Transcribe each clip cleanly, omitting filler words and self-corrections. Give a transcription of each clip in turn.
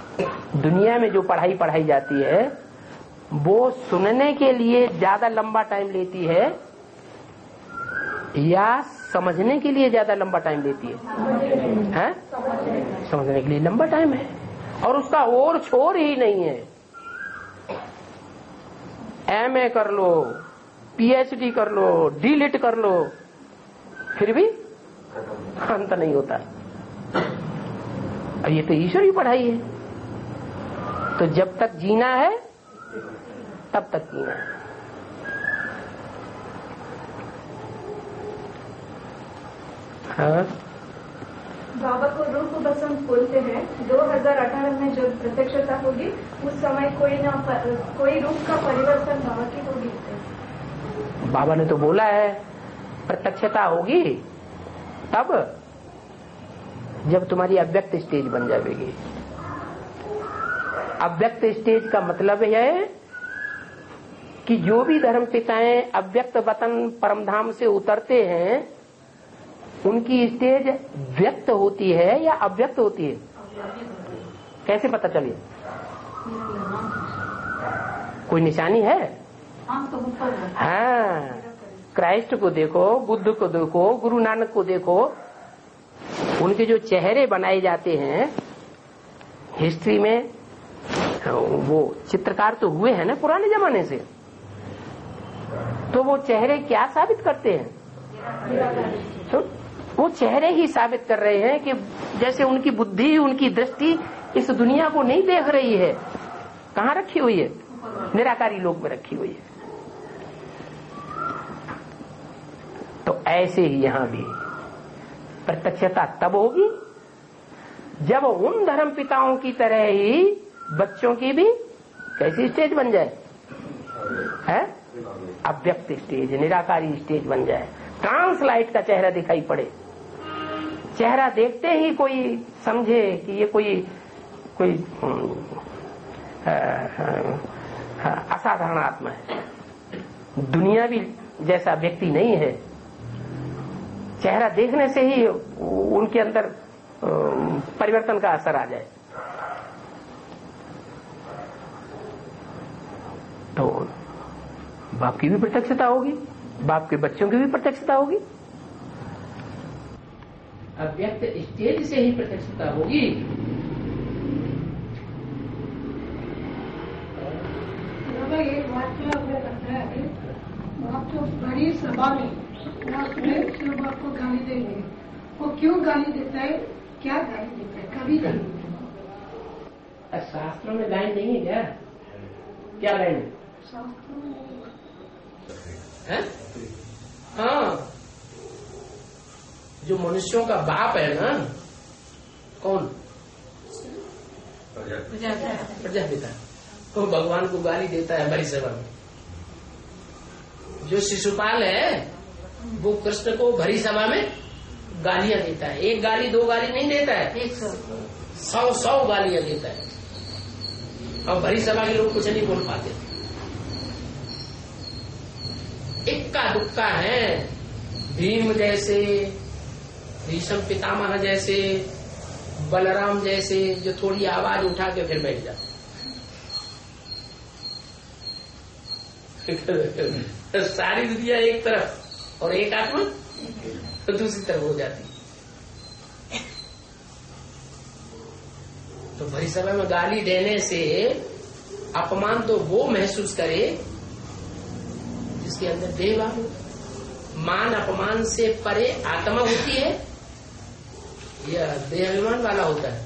दुनिया में जो पढ़ाई पढ़ाई जाती है वो सुनने के लिए ज्यादा लंबा टाइम लेती है या समझने के लिए ज्यादा लंबा टाइम लेती है? समझने के लिए लंबा टाइम है और उसका और छोर ही नहीं है। एमए कर लो, पीएचडी कर लो, डीलिट कर लो, फिर भी अंत नहीं होता। और ये तो ईश्वरी पढ़ाई है। तो जब तक जीना है तब तक जीना है। हाँ? बाबा को रूप बसंत बोलते हैं। 2018 में जब प्रत्यक्षता होगी उस समय कोई रूप का परिवर्तन बाबा की होगी। बाबा ने तो बोला है प्रत्यक्षता होगी तब जब तुम्हारी अव्यक्त स्टेज बन जाएगी। अव्यक्त स्टेज का मतलब है कि जो भी धर्म पिताएं अव्यक्त वतन परमधाम से उतरते हैं उनकी स्टेज व्यक्त होती है या अव्यक्त होती है? कैसे पता चले? कोई निशानी है? हाँ, क्राइस्ट को देखो, बुद्ध को देखो, गुरु नानक को देखो, उनके जो चेहरे बनाए जाते हैं हिस्ट्री में, वो चित्रकार तो हुए हैं ना पुराने जमाने से, तो वो चेहरे क्या साबित करते हैं? तो वो चेहरे ही साबित कर रहे हैं कि जैसे उनकी बुद्धि, उनकी दृष्टि इस दुनिया को नहीं देख रही है। कहाँ रखी हुई है? निराकारी लोक में रखी हुई है। तो ऐसे ही यहां भी प्रत्यक्षता तब होगी जब उन धर्म पिताओं की तरह ही बच्चों की भी कैसी स्टेज बन जाए? है अव्यक्त स्टेज, निराकारी स्टेज बन जाए। ट्रांसलाइट का चेहरा दिखाई पड़े, चेहरा देखते ही कोई समझे कि ये कोई असाधारण आत्मा है, दुनियावी जैसा व्यक्ति नहीं है। चेहरा देखने से ही उनके अंदर परिवर्तन का असर आ जाए। तो बाप की भी प्रत्यक्षता होगी, बाप के बच्चों की भी प्रत्यक्षता होगी। अव्यक्त स्टेज से ही प्रत्यक्षता होगी। एक वाक्य करता है, आप जो बड़ी सभा में शिव बाप को गाली देंगे, वो क्यों गाली देता है, क्या गाली देता है, कभी गाली देता है? शास्त्रों में लाइन नहीं है क्या? क्या लाइन है? शास्त्रों में है? हाँ, जो मनुष्यों का बाप है ना, कौन? प्रजापिता, वो भगवान को गाली देता है बड़ी सभा में। जो शिशुपाल है वो कृष्ण को भरी सभा में गालियां देता है। एक गाली दो गाली नहीं देता है, 100 गालियां देता है। और भरी सभा के लोग कुछ नहीं बोल पाते। इक्का दुक्का है, भीम जैसे, भीष्म पितामह जैसे, बलराम जैसे, जो थोड़ी आवाज उठा के फिर बैठ जाते। सारी दुनिया एक तरफ और एक आत्मा तो दूसरी तरफ हो जाती। तो भरी सभा में गाली देने से अपमान तो वो महसूस करे जिसके अंदर देह भाव हो। मान अपमान से परे आत्मा होती है या देह अभिमान वाला होता है?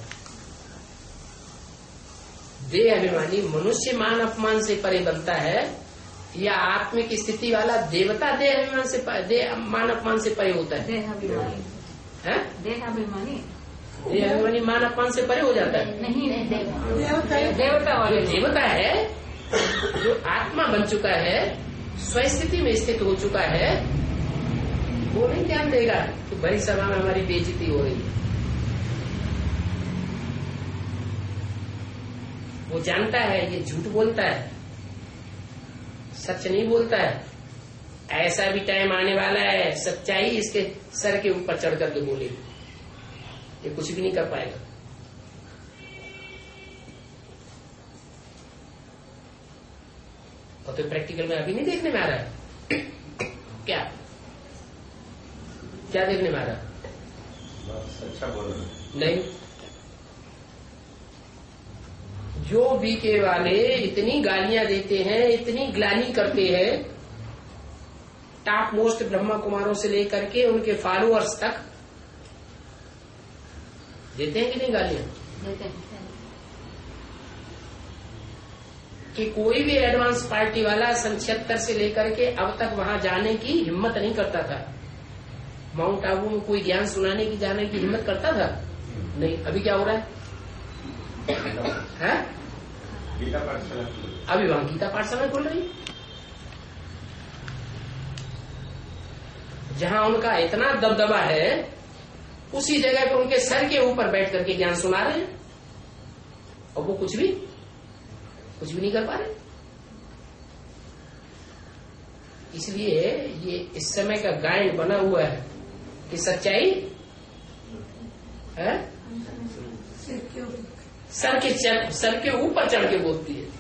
देह अभिमानी मनुष्य मान अपमान से परे बनता है या आत्मिक स्थिति वाला देवता देह अभिमान से मान अपमान से परे होता है? देह अभिमानी है? देह अभिमानी देह अभिमानी मान अपमान से परे हो जाता है। नहीं, देवता वाले, जो देवता है, जो आत्मा बन चुका है, स्वस्थिति में स्थित हो चुका है, वो नहीं ध्यान देगा कि बड़ी सभा में हमारी बेइज्जती हो रही है। वो जानता है ये झूठ बोलता है, सच नहीं बोलता है। ऐसा भी टाइम आने वाला है सच्चाई इसके सर के ऊपर चढ़ करके बोलेगी, ये कुछ भी नहीं कर पाएगा। और तो प्रैक्टिकल में अभी नहीं देखने में आ रहा है। क्या क्या देखने में आ रहा है? अच्छा बोल रहे नहीं, जो बीके वाले इतनी गालियां देते हैं, इतनी ग्लानि करते हैं, टॉप मोस्ट ब्रह्मा कुमारों से लेकर के उनके फॉलोअर्स तक देते हैं कि नहीं गालियां? देते हैं। कि कोई भी एडवांस पार्टी वाला सन 76 से लेकर के अब तक वहां जाने की हिम्मत नहीं करता था। माउंट आबू में कोई ज्ञान सुनाने की जाने की हिम्मत करता था? नहीं। अभी क्या हो रहा है? गीता पाठशाला अभी वहां गीता पाठशाला खोल रही, जहां उनका इतना दबदबा है, उसी जगह पे उनके सर के ऊपर बैठ करके ज्ञान सुना रहे हैं और वो कुछ भी नहीं कर पा रहे। इसलिए ये इस समय का गाइड बना हुआ है कि सच्चाई है सर के ऊपर चढ़ के बोलती है।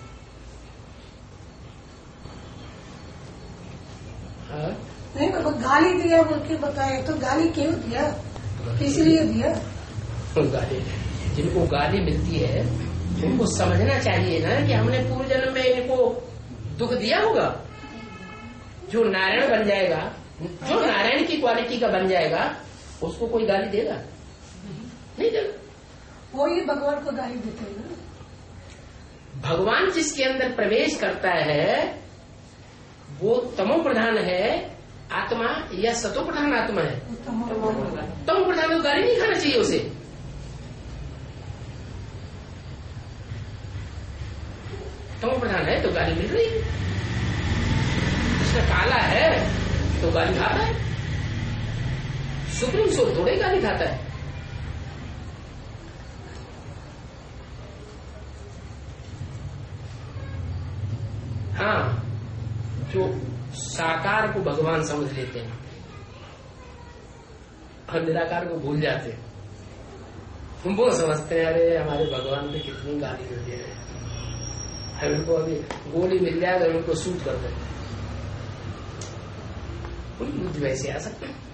नहीं, वो गाली दिया बोल के बताए तो गाली क्यों दिया, किस लिए दिया? गाली, जिनको गाली मिलती है उनको समझना चाहिए ना कि हमने पूर्व जन्म में इनको दुख दिया होगा। जो नारायण बन जाएगा, जो नारायण की क्वालिटी का बन जाएगा, उसको कोई गाली देगा? नहीं देगा। वो ही भगवान को गाली देते हैं ना। भगवान जिसके अंदर प्रवेश करता है वो तमो प्रधान है आत्मा या सतो प्रधान आत्मा है? तमो प्रधान को गाली नहीं खाना चाहिए उसे। तमो प्रधान है तो गाली मिल रही है। जिसका काला है तो गाली खाता है। सुप्रीम सोल थोड़े गाली खाता है। हाँ, जो साकार को भगवान समझ लेते हैं और निराकार को भूल जाते हैं, वो समझते हैं अरे हमारे भगवान पे कितनी गाली मिल रही है, उनको अभी गोली मिल जाए अगर उनको शूट कर देते, उन वैसे आ सकते हैं।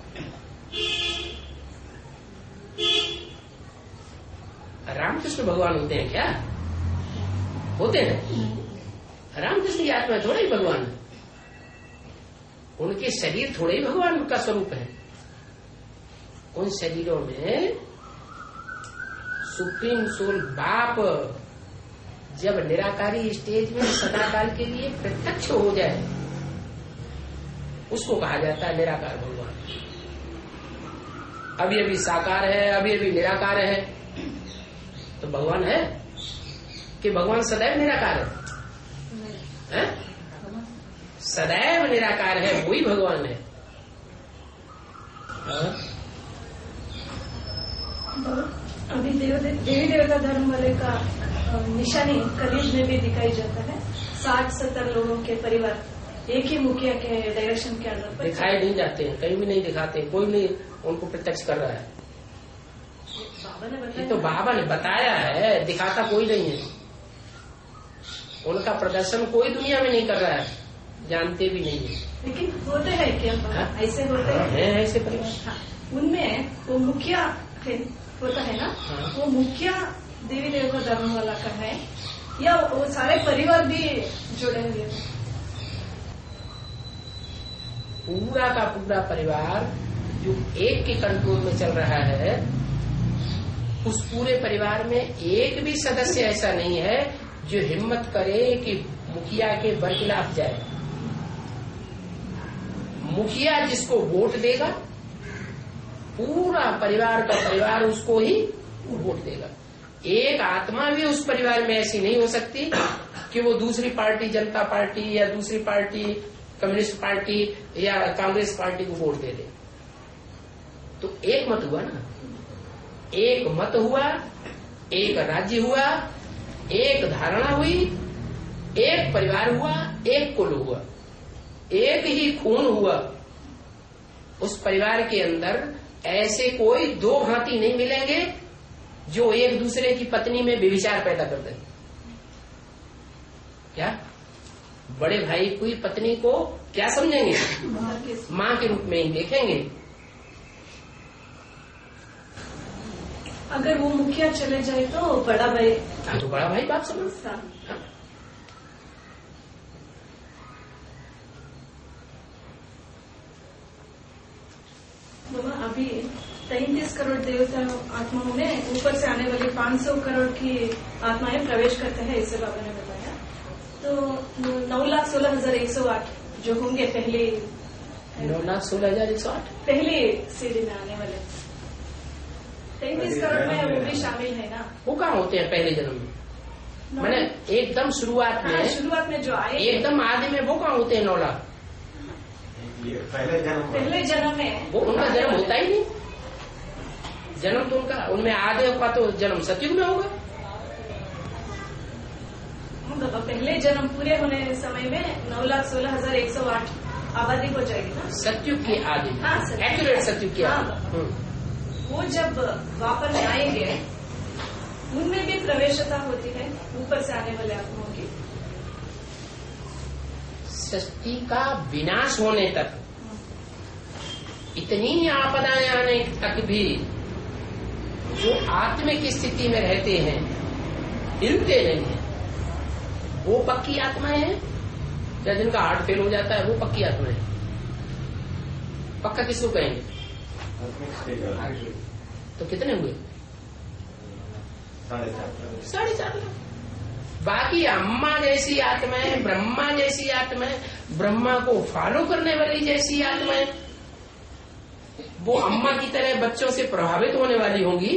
रामकृष्ण भगवान होते हैं क्या? होते हैं। रामकृष्ण की आत्मा थोड़ा ही भगवान है। उनके शरीर थोड़े ही भगवान का स्वरूप है। उन शरीरों में सुप्रीम सोल बाप जब निराकारी स्टेज में सदाकाल के लिए प्रत्यक्ष हो जाए, उसको कहा जाता है निराकार भगवान। अभी अभी साकार है, अभी अभी निराकार है, तो भगवान है कि भगवान सदैव निराकार है? सदैव निराकार है, वही भगवान है। अभी देवी देवता धर्म वाले का निशानी कलयुग में भी दिखाई जाता है। 60-70 लोगों के परिवार एक ही मुखिया के डायरेक्शन के अंदर पर दिखाई नहीं जाते हैं, कहीं भी नहीं दिखाते, कोई नहीं उनको प्रत्यक्ष कर रहा है। बाबा ने बताया, तो बाबा ने बताया है, दिखाता कोई नहीं है। उनका प्रदर्शन कोई दुनिया में नहीं कर रहा है, जानते भी नहीं है। लेकिन होते हैं क्या? ऐसे होते हैं ऐसे परिवार। हाँ, उनमें वो मुखिया होता है ना, वो मुखिया देवी देवता धर्म वाला का है या वो सारे परिवार भी जुड़े हुए? पूरा का पूरा परिवार जो एक के कंट्रोल में चल रहा है, उस पूरे परिवार में एक भी सदस्य ऐसा नहीं है जो हिम्मत करे कि मुखिया के बरखिलाफ जाए। मुखिया जिसको वोट देगा, पूरा परिवार का परिवार उसको ही वोट देगा। एक आत्मा भी उस परिवार में ऐसी नहीं हो सकती कि वो दूसरी पार्टी, जनता पार्टी या दूसरी पार्टी, कम्युनिस्ट पार्टी या कांग्रेस पार्टी को वोट दे दे। तो एक मत हुआ ना, एक मत हुआ, एक राज्य हुआ, एक धारणा हुई, एक परिवार हुआ, एक कुल हुआ, एक ही खून हुआ। उस परिवार के अंदर ऐसे कोई दो भांति नहीं मिलेंगे जो एक दूसरे की पत्नी में व्यभिचार पैदा कर दें। क्या बड़े भाई की पत्नी को क्या समझेंगे? माँ के रूप में ही देखेंगे। अगर वो मुखिया चले जाए तो बड़ा भाई, तो बड़ा भाई बाप समझ। बाबा अभी 33 करोड़ देवता आत्माओं में ऊपर से आने वाली 500 करोड़ की आत्माएं प्रवेश करते हैं, इससे बाबा ने बताया। तो 9,16,108 जो होंगे पहले 9,16,108 पहले सीढ़ी में आने वाले 33 करोड़ में वो भी शामिल है ना। वो कहाँ होते हैं पहले जन्म में? मैंने एकदम शुरुआत में जो आए एकदम आदि में वो कहाँ होते हैं? 9 लाख पहले जन्म में वो उनका जन्म होता ही नहीं। जन्म तो उनका उनमें आदि का तो जन्म सतयुग में होगा। पहले जन्म पूरे होने समय में 9,16,108 आबादी हो जाएगी ना सतयुग की आदि। एक्यूरेट सतयुग की आदि। वो जब वापस आएंगे उनमें भी प्रवेशता होती है ऊपर से आने वाले आत्माओं की। सृष्टि का विनाश होने तक, इतनी आपदाएं आने तक भी जो आत्मिक स्थिति में रहते हैं, हिलते नहीं है, वो पक्की आत्माएं हैं। या जिनका हार्ट फेल हो जाता है वो पक्की आत्माएं। पक्का किसको कहेंगे? तो कितने हुए? 4.5 लाख। बाकी अम्मा जैसी आत्माएं, ब्रह्मा जैसी आत्माएं, ब्रह्मा को फॉलो करने वाली जैसी आत्माएं, वो अम्मा की तरह बच्चों से प्रभावित होने वाली होंगी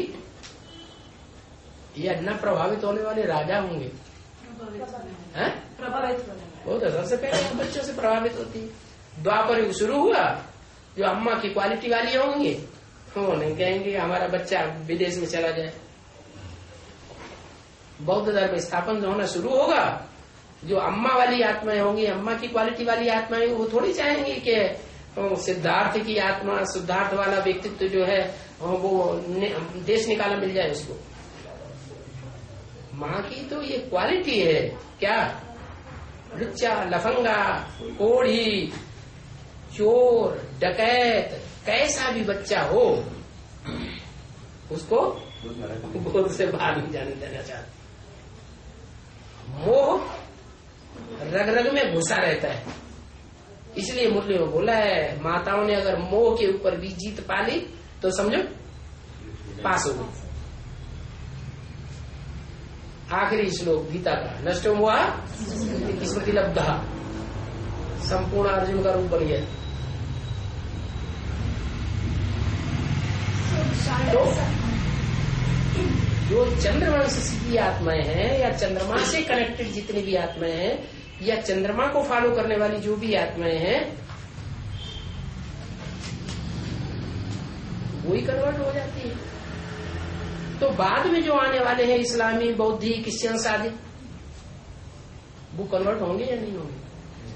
या न प्रभावित होने वाले राजा होंगे? प्रभावित होने वो तो सबसे पहले बच्चों से प्रभावित होती है। द्वापर युग शुरू हुआ, जो अम्मा की क्वालिटी वाली होंगे वो नहीं कहेंगे हमारा बच्चा विदेश में चला जाए। बौद्ध धर्म स्थापन होना शुरू होगा, जो अम्मा वाली आत्माएं होंगी, अम्मा की क्वालिटी वाली आत्माएं, वो थोड़ी चाहेंगी कि सिद्धार्थ की आत्मा, सिद्धार्थ वाला व्यक्तित्व जो है वो देश निकाला मिल जाए उसको। माँ की तो ये क्वालिटी है। क्या? लुच्चा, लफंगा, कोढ़ी, चोर, डकैत, कैसा भी बच्चा हो उसको गोद से बाहर नहीं जाने देना चाहते। मोह रग रग में घुसा रहता है। इसलिए मुरली में बोला है, माताओं ने अगर मोह के ऊपर भी जीत पा ली तो समझो पास हो गई। आखिरी श्लोक गीता का, नष्टो हुआ स्मृति लब्धा, संपूर्ण अर्जुन का रूप बन गया। तो जो चंद्रवंश की आत्माएं हैं या चंद्रमा से कनेक्टेड जितनी भी आत्माएं हैं या चंद्रमा को फॉलो करने वाली जो भी आत्माएं हैं, वही कन्वर्ट हो जाती है। तो बाद में जो आने वाले हैं इस्लामी, बौद्धी, क्रिश्चियंस आदि, वो कन्वर्ट होंगे या नहीं होंगे?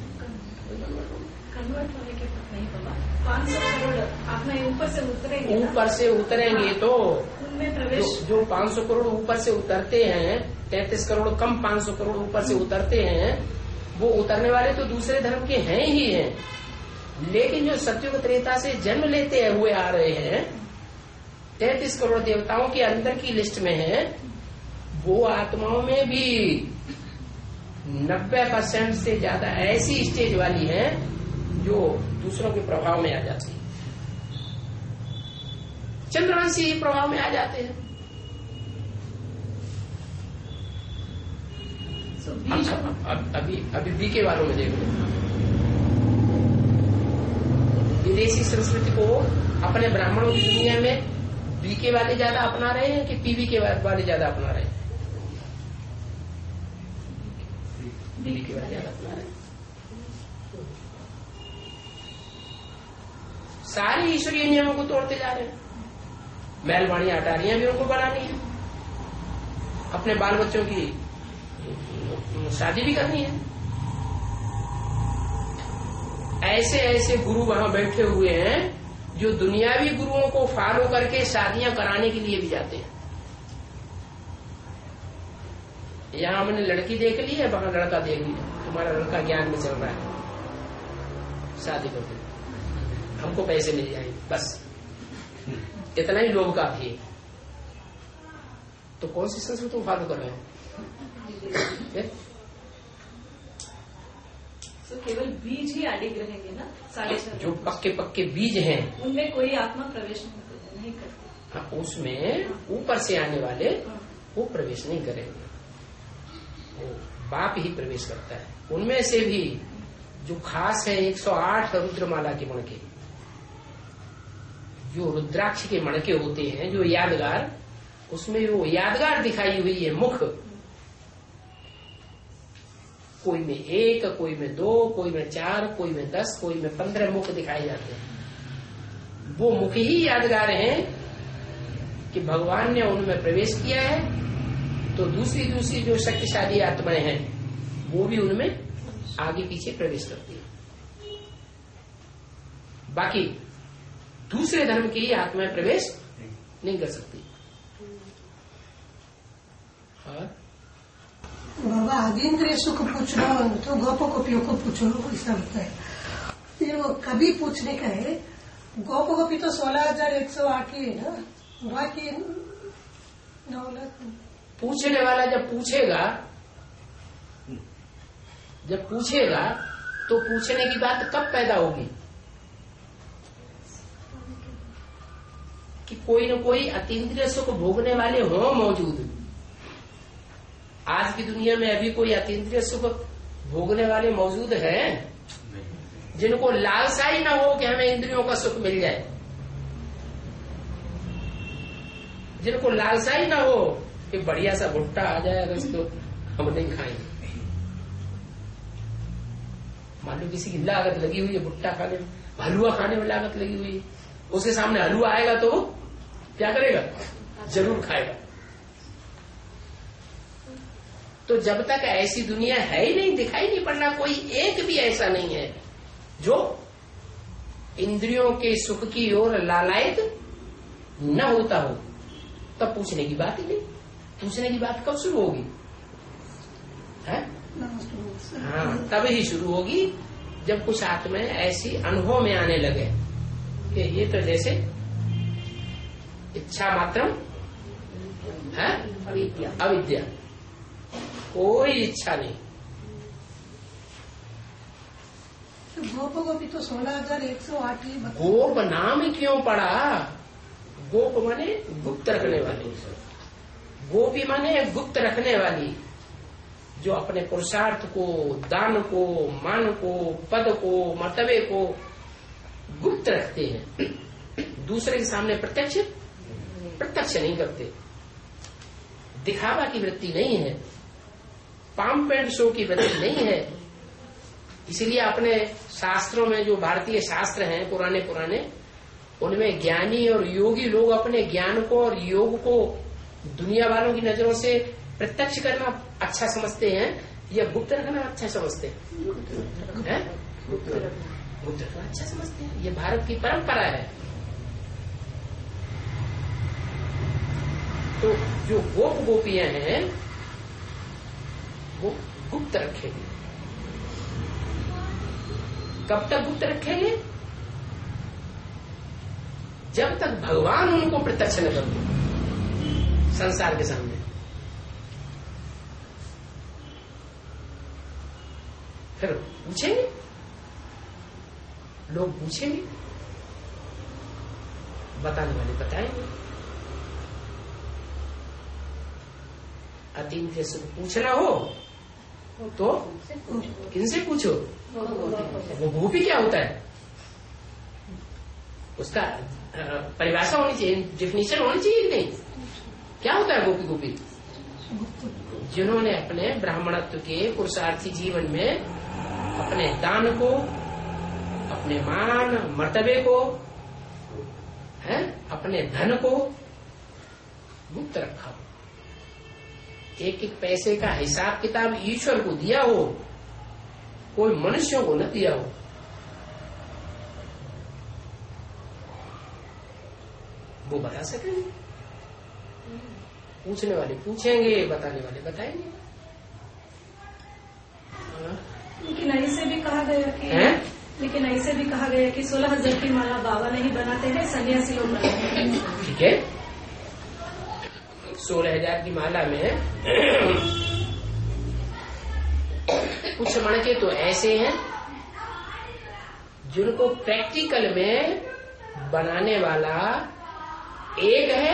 कन्वर्ट होने के नहीं बाबा। 500 करोड़ आत्माएं ऊपर से उतरेंगे। ऊपर से उतरेंगे तो उनमें प्रवेश जो 500 करोड़ ऊपर से उतरते हैं, 33 करोड़ कम 500 करोड़ ऊपर से उतरते हैं, वो उतरने वाले तो दूसरे धर्म के हैं ही हैं। लेकिन जो सत्युग त्रेता से जन्म लेते हुए आ रहे हैं, 33 करोड़ देवताओं के अंदर की लिस्ट में है, वो आत्माओं में भी 90% से ज्यादा ऐसी स्टेज वाली है जो दूसरों के प्रभाव में आ जाती है, चंद्रवंशी प्रभाव में आ जाते हैं। अभी बीके वालों में देख लो, विदेशी संस्कृति को अपने ब्राह्मणों की दुनिया में बीके वाले ज्यादा अपना रहे हैं कि पीवी के वाले ज्यादा अपना रहे हैं? बीके वाले ज्यादा अपना रहे हैं। सारी ईश्वरीय नियमों को तोड़ते जा रहे हैं। महलवाणी अटारियां भी उनको बनानी है, अपने बाल बच्चों की शादी भी करनी है। ऐसे ऐसे गुरु वहां बैठे हुए हैं जो दुनियावी गुरुओं को फॉलो करके शादियां कराने के लिए भी जाते हैं। यहाँ हमने लड़की देख ली है, वहां लड़का देख लिया, तुम्हारा लड़का ज्ञान में चल रहा है, शादी कर दो, हमको पैसे मिल जाएंगे, बस इतना ही लोभ का भी। तो कौन सी संस्कृत तुम फॉलो कर रहे हो? तो केवल बीज ही अडिग रहेंगे ना, 6.5 जो पक्के पक्के बीज हैं उनमें कोई आत्मा प्रवेश नहीं करती। हाँ, उसमें ऊपर से आने वाले वो प्रवेश नहीं करेंगे, वो बाप ही प्रवेश करता है। उनमें से भी जो खास है 108 रुद्रमाला के मणके, जो रुद्राक्ष के मणके होते हैं, जो यादगार, उसमें वो यादगार दिखाई हुई है मुख, कोई में 1, कोई में 2, कोई में 4, कोई में 10, कोई में 15 मुख दिखाए जाते हैं। वो मुख ही यादगार हैं कि भगवान ने उनमें प्रवेश किया है, तो दूसरी जो शक्तिशाली आत्माएं हैं वो भी उनमें आगे पीछे प्रवेश करती है। बाकी दूसरे धर्म की आत्माएं प्रवेश नहीं कर सकती। बाबा आदिन्द्रिय सुख पूछना तो गोपो गोपियों को पूछो, ऐसा होता है। फिर वो कभी पूछने का है, गोप गोपी तो 16,108 ही है ना, बाकी 9 लाख। पूछने वाला जब पूछेगा तो पूछने की बात कब पैदा होगी कि कोई न कोई अतीन्द्रिय सुख भोगने वाले हो मौजूद। आज की दुनिया में अभी कोई अतीन्द्रिय सुख भोगने वाले मौजूद हैं जिनको लालसा ही ना हो कि हमें इंद्रियों का सुख मिल जाए, जिनको लालसा ही ना हो कि बढ़िया सा भुट्टा आ जाए अगर इसको हम नहीं खाएंगे। मान लो किसी की लागत लगी हुई है भुट्टा खाने में, हलवा खाने में लागत लगी हुई है, उसके सामने हलवा आएगा तो वो क्या करेगा? जरूर खाएगा। तो जब तक ऐसी दुनिया है ही नहीं, दिखाई नहीं पड़ना, कोई एक भी ऐसा नहीं है जो इंद्रियों के सुख की ओर लालायित न होता हो, तब पूछने की बात ही नहीं। पूछने की बात कब शुरू होगी? है? हाँ, तब ही शुरू होगी जब कुछ आत्माएं ऐसी अनुभव में आने लगे कि ये तो जैसे इच्छा मात्रम है, अविद्या, कोई इच्छा नहीं। गोप गोपी तो 16,108 ही। गोप नाम क्यों पड़ा? गोप माने गुप्त रखने वाली, गोपी माने गुप्त रखने वाली, जो अपने पुरुषार्थ को, दान को, मान को, पद को, मर्तबे को गुप्त रखते हैं, दूसरे के सामने प्रत्यक्ष नहीं करते। दिखावा की वृत्ति नहीं है, पाम पेंट शो की वृत्ति नहीं है। इसलिए अपने शास्त्रों में, जो भारतीय शास्त्र हैं पुराने, उनमें ज्ञानी और योगी लोग अपने ज्ञान को और योग को दुनिया वालों की नजरों से प्रत्यक्ष करना अच्छा समझते हैं या गुप्त रखना अच्छा समझते हैं? गुप्त रखना अच्छा समझते हैं। ये भारत की परंपरा है। तो जो गोप गोपियां हैं वो गुप्त रखेंगे। कब तक गुप्त रखेंगे? जब तक भगवान उनको प्रत्यक्ष न कर दे संसार के सामने। फिर पूछेंगे, लोग पूछेंगे, बताने वाले बताएंगे। अतीन्द्रिय सुख पूछना हो तो किनसे पूछो? वो गोपी क्या होता है उसका परिभाषा होनी चाहिए, डेफिनेशन होनी चाहिए कि नहीं? क्या होता है गोपी? जिन्होंने अपने ब्राह्मणत्व के पुरुषार्थी जीवन में अपने दान को, अपने मान मर्तबे को, है, अपने धन को गुप्त रखा हो, एक एक पैसे का हिसाब किताब ईश्वर को दिया हो, कोई मनुष्यों को न दिया हो। वो बता सकेंगे। पूछने वाले पूछेंगे, बताने वाले बताएंगे। कहा गया कि लेकिन ऐसे भी कहा गया कि 16,000 की माला बाबा नहीं बनाते हैं, सन्यासी लोग बनाते हैं। ठीक है, 16,000 की माला में कुछ मणके तो ऐसे हैं जिनको प्रैक्टिकल में बनाने वाला एक है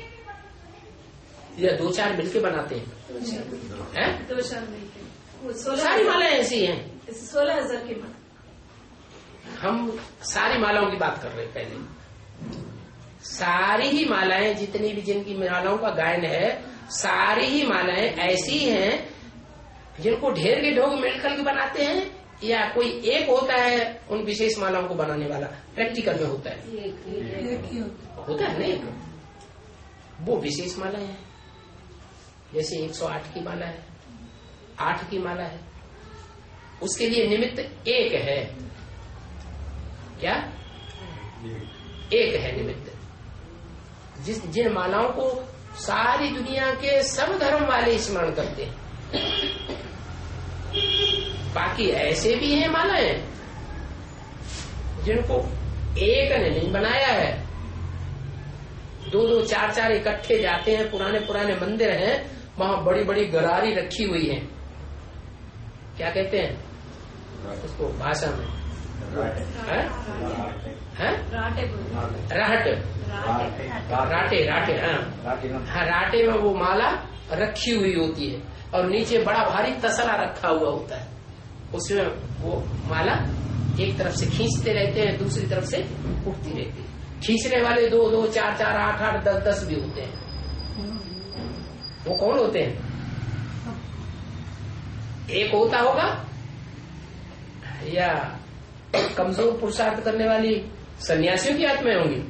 या 2-4 मिलके बनाते हैं, 2-4 मिलके। सारी मालाएं ऐसी हैं। 16,000 की माला, हम सारी मालाओं की बात कर रहे हैं। पहले सारी ही मालाएं, जितनी भी जिनकी मालाओं का गायन है, सारी ही मालाएं ऐसी हैं जिनको ढेर के ढोंग मिलकर के बनाते हैं, या कोई एक होता है उन विशेष मालाओं को बनाने वाला, प्रैक्टिकल में होता है, होता है ना एक, वो विशेष मालाएं हैं। जैसे 108 की माला है, 8 की माला है, उसके लिए निमित्त एक है। क्या? एक है निमित्त। जिन मालाओं को सारी दुनिया के सब धर्म वाले स्मरण करते हैं। बाकी ऐसे भी हैं मालाएं जिनको एक ने नहीं बनाया है, 2-2, 4-4 इकट्ठे जाते हैं। पुराने पुराने मंदिर हैं, वहां बड़ी बड़ी गरारी रखी हुई है। क्या कहते हैं उसको भाषा में? राहट, राटे। हाँ, राटे में वो माला रखी हुई होती है और नीचे बड़ा भारी तसला रखा हुआ होता है। उसमें वो माला एक तरफ से खींचते रहते हैं, दूसरी तरफ से उठती रहती है। खींचने वाले 2-2, 4-4, 8-8, 10-10 भी होते हैं। वो कौन होते हैं? एक होता होगा या कमजोर पुरुषार्थ करने वाली सन्यासियों की आत्माएं होंगी?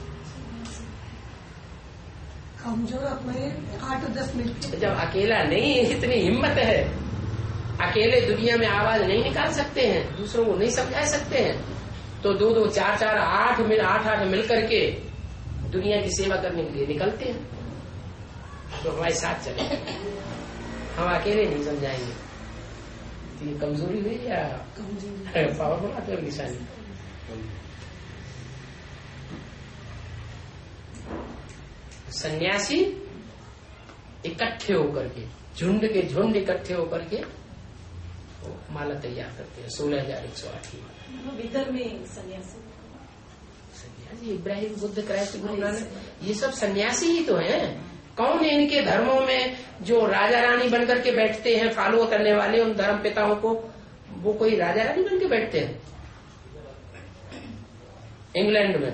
कमजोर आत्माएं 8-10 मिलकर। जब अकेला नहीं, इतनी हिम्मत है, अकेले दुनिया में आवाज नहीं निकाल सकते हैं, दूसरों को नहीं समझा सकते हैं, तो 2-2, 4-4, 8 मिल करके दुनिया की सेवा करने के लिए निकलते हैं। तो हमारे साथ चले, हम अकेले नहीं समझाएंगे। तो ये कमजोरी हुई या पावरफुल आते हैं निशानी? सन्यासी इकट्ठे होकर के, झुंड के झुंड इकट्ठे होकर के माला तैयार करते हैं। 16,108 की माला। विदर्भ में सन्यासी, इब्राहिम, बुद्ध, क्राइस्ट, गुरु नानक, ये सब सन्यासी ही तो हैं। कौन है इनके धर्मों में जो राजा रानी बनकर के बैठते हैं, फॉलो करने वाले उन धर्म पिताओं को? वो कोई राजा रानी बन के बैठते हैं? इंग्लैंड में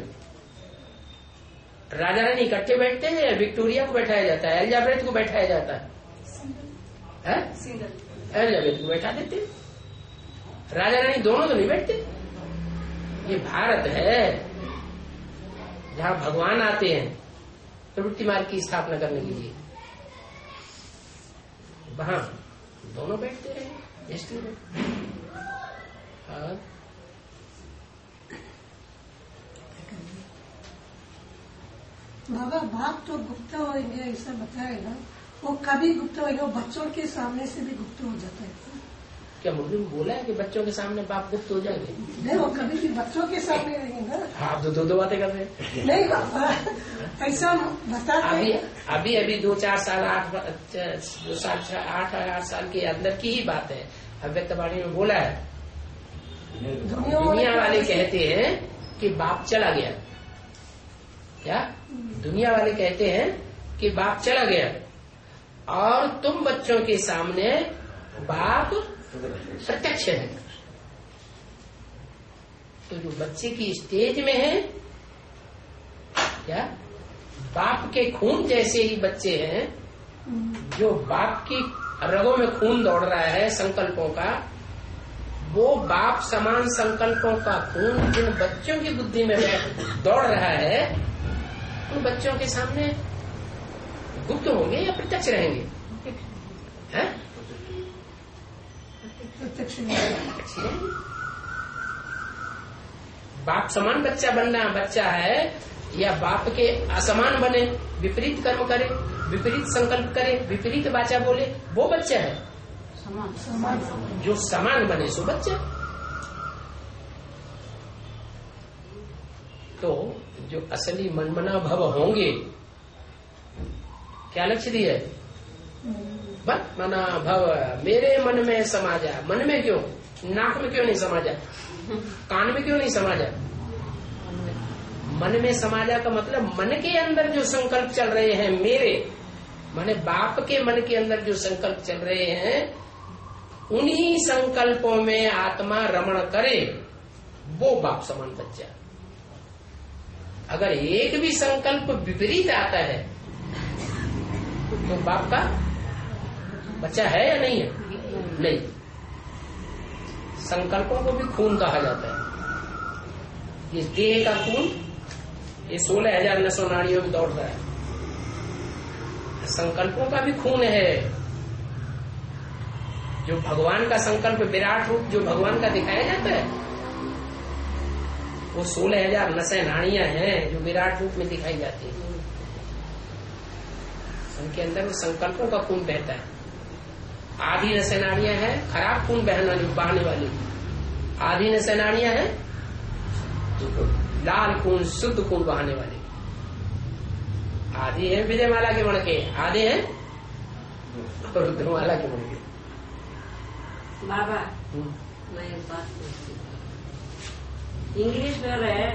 राजा रानी इकट्ठे बैठते हैं, विक्टोरिया को बैठाया जाता है, एलिजाबेथ को बैठाया जाता है, एलिजाबेथ को बैठा देते हैं, राजा रानी दोनों तो नहीं बैठते। ये भारत है जहाँ भगवान आते हैं प्रवृत्ति मार्ग की स्थापना करने के लिए, वहां दोनों बैठते रहे हिस्ट्री में। बाबा बाप तो गुप्त होंगे ऐसा बताया ना, वो कभी गुप्त होंगे, वो बच्चों के सामने से भी गुप्त हो जाता है। क्या मुरली में बोला है कि बच्चों के सामने बाप गुप्त हो जाएंगे? नहीं, वो कभी भी बच्चों के सामने रहेंगे ना। आप तो दो बातें कर रहे हैं। नहीं बाबा, ऐसा बताते अभी 2-4 साल 8 साल के अंदर की ही बात है। अव्यक्तवाणी में बोला है, दुनिया वाले कहते हैं कि बाप चला गया। क्या? दुनिया वाले कहते हैं कि बाप चला गया और तुम बच्चों के सामने बाप प्रत्यक्ष है। तो जो बच्चे की स्टेज में है, क्या बाप के खून जैसे ही बच्चे हैं, जो बाप की रगों में खून दौड़ रहा है संकल्पों का, वो बाप समान संकल्पों का खून जिन बच्चों की बुद्धि में दौड़ रहा है, उन बच्चों के सामने गुप्त होंगे या प्रत्यक्ष रहेंगे? हैं? प्रत्यक्ष। बाप समान बच्चा बनना बच्चा है या बाप के असमान बने, विपरीत कर्म करे, विपरीत संकल्प करे, विपरीत वाचा बोले, वो बच्चा है। समान जो समान बने सो बच्चा। तो जो असली मनमना भव होंगे, क्या लक्ष्य दिया है? मना भव मेरे मन में समा जा। मन में क्यों? नाक में क्यों नहीं समा जा? कान में क्यों नहीं समा जा? मन में समा जा का मतलब मन के अंदर जो संकल्प चल रहे हैं मेरे, माने बाप के मन के अंदर जो संकल्प चल रहे हैं, उन्हीं संकल्पों में आत्मा रमण करे, वो बाप समान बच्चा। अगर एक भी संकल्प विपरीत आता है तो बाप का बच्चा है या नहीं है? नहीं। संकल्पों को भी खून कहा जाता है। ये देह का खून, ये 16,000 नसों नाड़ियों में दौड़ रहा है। संकल्पों का भी खून है। जो भगवान का संकल्प, विराट रूप जो भगवान का दिखाया जाता है, वो 16,000 नसें नाड़ियां हैं जो विराट रूप में दिखाई जाती है। उनके अंदर वो संकल्पों का खून बहता है। आधी नसें नाड़ियां हैं खराब खून बहाने वाली, आधी नसें नाड़ियां हैं लाल खून, शुद्ध खून बहाने वाली। आधी है विजयमाला के मणके, आधे हैं रुद्रमाला के मणके। बाबा मैं एक बात पूछती हूँ, इंग्लिश में रहे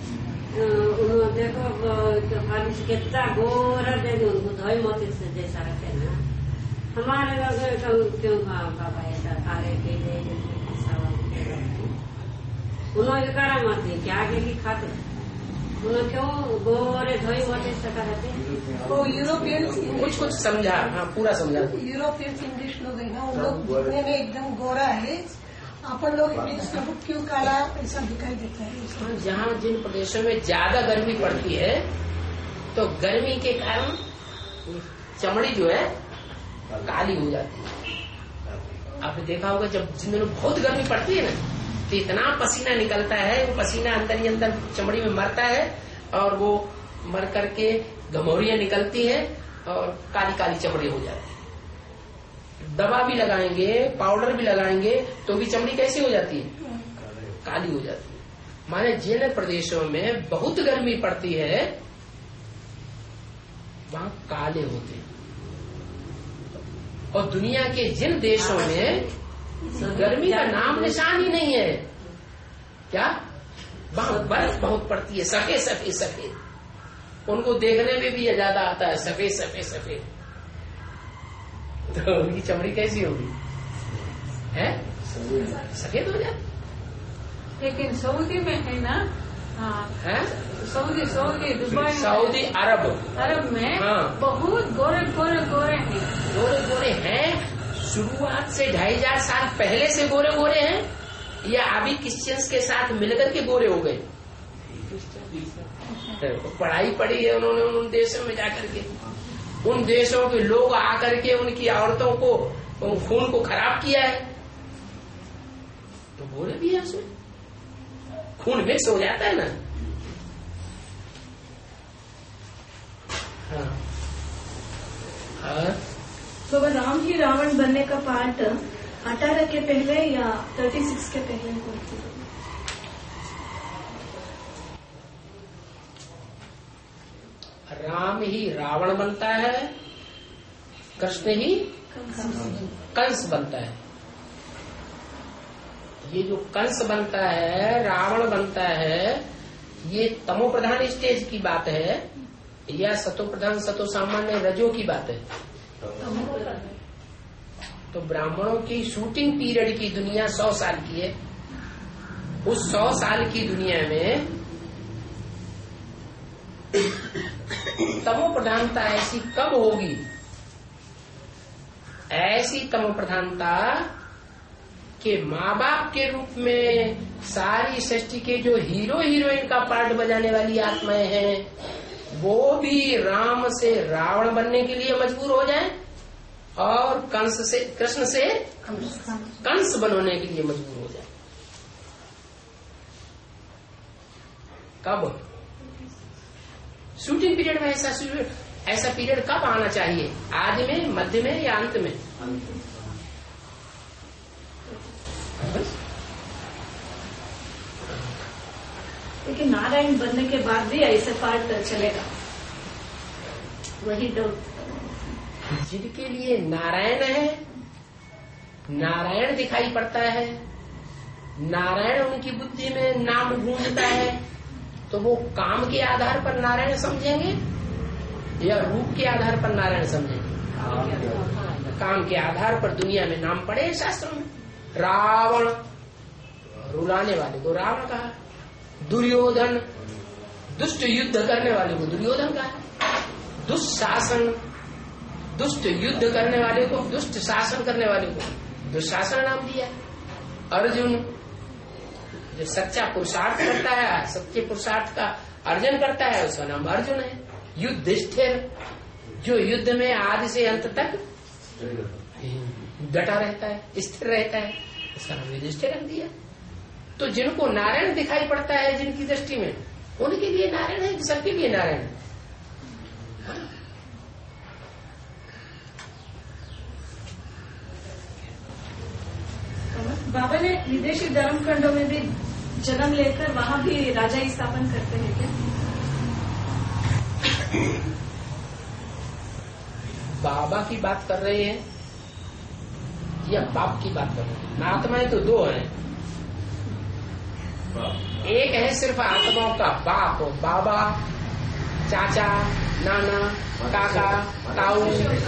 देखो खाली से कितना गोरा दे दो उनको धोई मोती से जैसा रहते ना, हमारे लोग क्यों बाबा ऐसा काले पीले उन्होंने करा मत क्या आगे की खाते उन्होंने क्यों गोरे धोई मोती से रहते हैं? वो यूरोपियंस कुछ समझा, हाँ पूरा समझा। यूरोपियंस इंग्लिश लोग है ना, उन लोग दिखने में एकदम गोरा है, अपन लोग इंग्लिश लोग क्यों काला ऐसा दिखाई देता है? जहाँ जिन प्रदेशों में ज्यादा गर्मी पड़ती है तो गर्मी के कारण चमड़ी जो है काली हो जाती है। आपने देखा होगा जब जिन दिनों बहुत गर्मी पड़ती है ना, तो इतना पसीना निकलता है, वो पसीना अंदर ही अंदर चमड़ी में मरता है और वो मर करके घमौरियां निकलती है और काली काली चमड़ी हो जाती है। दवा भी लगाएंगे, पाउडर भी लगाएंगे तो भी चमड़ी कैसी हो जाती है? काली हो जाती है। माने जिन प्रदेशों में बहुत गर्मी पड़ती है वहां काले होते हैं, और दुनिया के जिन देशों में गर्मी का नाम निशान ही नहीं है, क्या वहां बर्फ बहुत पड़ती है, सफेद सफेद सफेद, उनको देखने में भी ज्यादा आता है सफेद सफेद सफेद, तो उनकी चमड़ी कैसी होगी? है सफेद हो जाती। लेकिन सऊदी में है ना, है सऊदी दुबई, सऊदी अरब में हाँ। बहुत गोरे गोरे गोरे हैं, गोरे गोरे हैं। शुरुआत से 2500 साल पहले से गोरे गोरे हैं या अभी क्रिश्चियंस के साथ मिलकर के गोरे हो गए? पढ़ाई पढ़ी है उन्होंने उन देशों में जाकर के, उन देशों के लोग आकर के उनकी औरतों को खून को खराब किया है, तो गोरे भी है, उसमें खून मिक्स हो जाता है ना। हाँ हाँ। तो राम ही रावण बनने का पार्ट 18 के पहले या 36 के पहले होती है? राम ही रावण बनता है, कृष्ण ही कंस बनता है। ये जो कंस बनता है, रावण बनता है, ये तमो प्रधान स्टेज की बात है या सतो प्रधान सतो सामान्य रजो की बात है? तो ब्राह्मणों की शूटिंग पीरियड की दुनिया 100 साल की है। उस 100 साल की दुनिया में तमो प्रधानता ऐसी कब होगी? ऐसी तमो प्रधानता कि माँ बाप के रूप में सारी सृष्टि के जो हीरो हीरोइन का पार्ट बजाने वाली आत्माएं हैं वो भी राम से रावण बनने के लिए मजबूर हो जाए और कंस से कृष्ण से कंस बनने के लिए मजबूर हो जाए। कब? शूटिंग पीरियड में ऐसा पीरियड कब आना चाहिए? आदि में, मध्य में या अंत में? कि नारायण बनने के बाद भी ऐसे पार्ट चलेगा, वही डाउट। जिनके लिए नारायण है, नारायण दिखाई पड़ता है, नारायण उनकी बुद्धि में नाम गूंजता है, तो वो काम के आधार पर नारायण समझेंगे या रूप के आधार पर नारायण समझेंगे? काम के आधार पर दुनिया में नाम पड़े हैं शास्त्रों में। रावण, रुलाने वाले को रावण कहा, दुर्योधन, दुष्ट युद्ध करने वाले को दुर्योधन कहा, दुष्शासन, दुष्ट युद्ध करने वाले को, दुष्ट शासन करने वाले को दुशासन नाम दिया। अर्जुन, जो सच्चा पुरुषार्थ करता है, सच्चे पुरुषार्थ का अर्जन करता है, उसका नाम अर्जुन है। युधिष्ठिर, जो युद्ध में आदि से अंत तक डटा रहता है, स्थिर रहता है, उसका नाम युधिष्ठिर रख दिया। तो जिनको नारायण दिखाई पड़ता है जिनकी दृष्टि में, उनके लिए नारायण है, सबके लिए नारायण है। बाबा ने विदेशी धर्म खंडों में भी जन्म लेकर वहाँ भी राजा ही स्थापन करते हैं क्या? बाबा की बात कर रहे हैं या बाप की बात कर रहे हैं? आत्माएं तो दो हैं, एक है सिर्फ आत्माओं का बाप, बाबा, चाचा, नाना, काका, ताऊ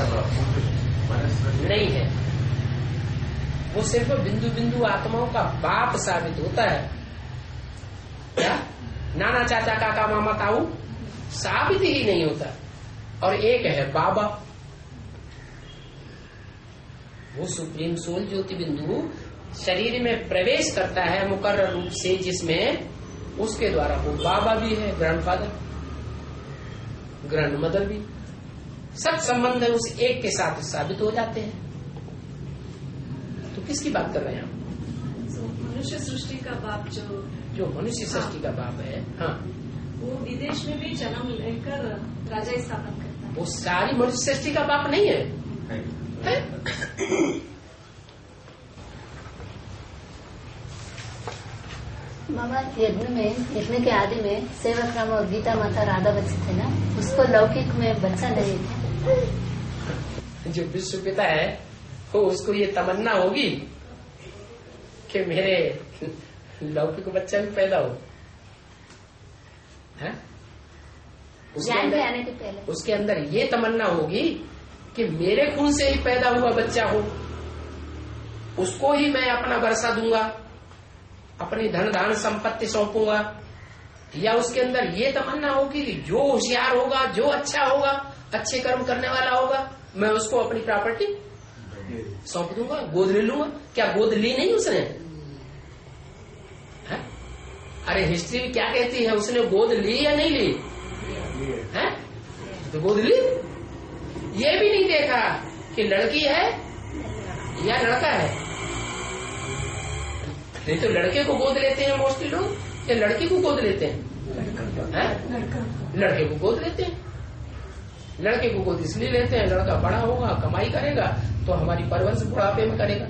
नहीं है। वो सिर्फ बिंदु बिंदु आत्माओं का बाप साबित होता है। क्या नाना, चाचा, काका, मामा, ताऊ साबित ही नहीं होता। और एक है बाबा, वो सुप्रीम सोल ज्योति बिंदु शरीर में प्रवेश करता है मुकर्रर रूप से, जिसमें उसके द्वारा वो बाबा भी है, ग्रैंडफादर, ग्रैंड मदर भी, सब संबंध है उस एक के साथ साबित हो जाते हैं। तो किसकी बात कर रहे हैं हम? मनुष्य सृष्टि का बाप जो मनुष्य सृष्टि का बाप है, हाँ, वो विदेश में भी जन्म लेकर राजा स्थापन करता है। वो सारी मनुष्य सृष्टि का बाप नहीं है, है? मामा, यज्ञ के आदि में सेवक राम और गीता माता राधा बच्चे थे ना, उसको लौकिक में बच्चा नहीं थे। जो विश्व पिता है वो उसको ये तमन्ना होगी कि मेरे लौकिक बच्चा भी पैदा हो, है? उसके अंदर ये तमन्ना होगी कि मेरे खून से ही पैदा हुआ बच्चा हो, उसको ही मैं अपना वर्षा दूंगा, अपनी धन धान संपत्ति सौंपूंगा। या उसके अंदर ये तमन्ना होगी कि जो होशियार होगा, जो अच्छा होगा, अच्छे कर्म करने वाला होगा, मैं उसको अपनी प्रॉपर्टी सौंप दूंगा, गोद ले लूंगा। क्या गोद ली नहीं उसने? है? अरे हिस्ट्री क्या कहती है, उसने गोद ली या नहीं ली? है? तो गोद ली। ये भी नहीं देखा कि लड़की है या लड़का है। नहीं तो लड़के को गोद लेते हैं मोस्टली लोग, या लड़की को गोद लेते हैं? लड़के को गोद लेते हैं। लड़के को गोद इसलिए लेते हैं, लड़का बड़ा होगा, कमाई करेगा, तो हमारी परवरिश बुढ़ापे में करेगा,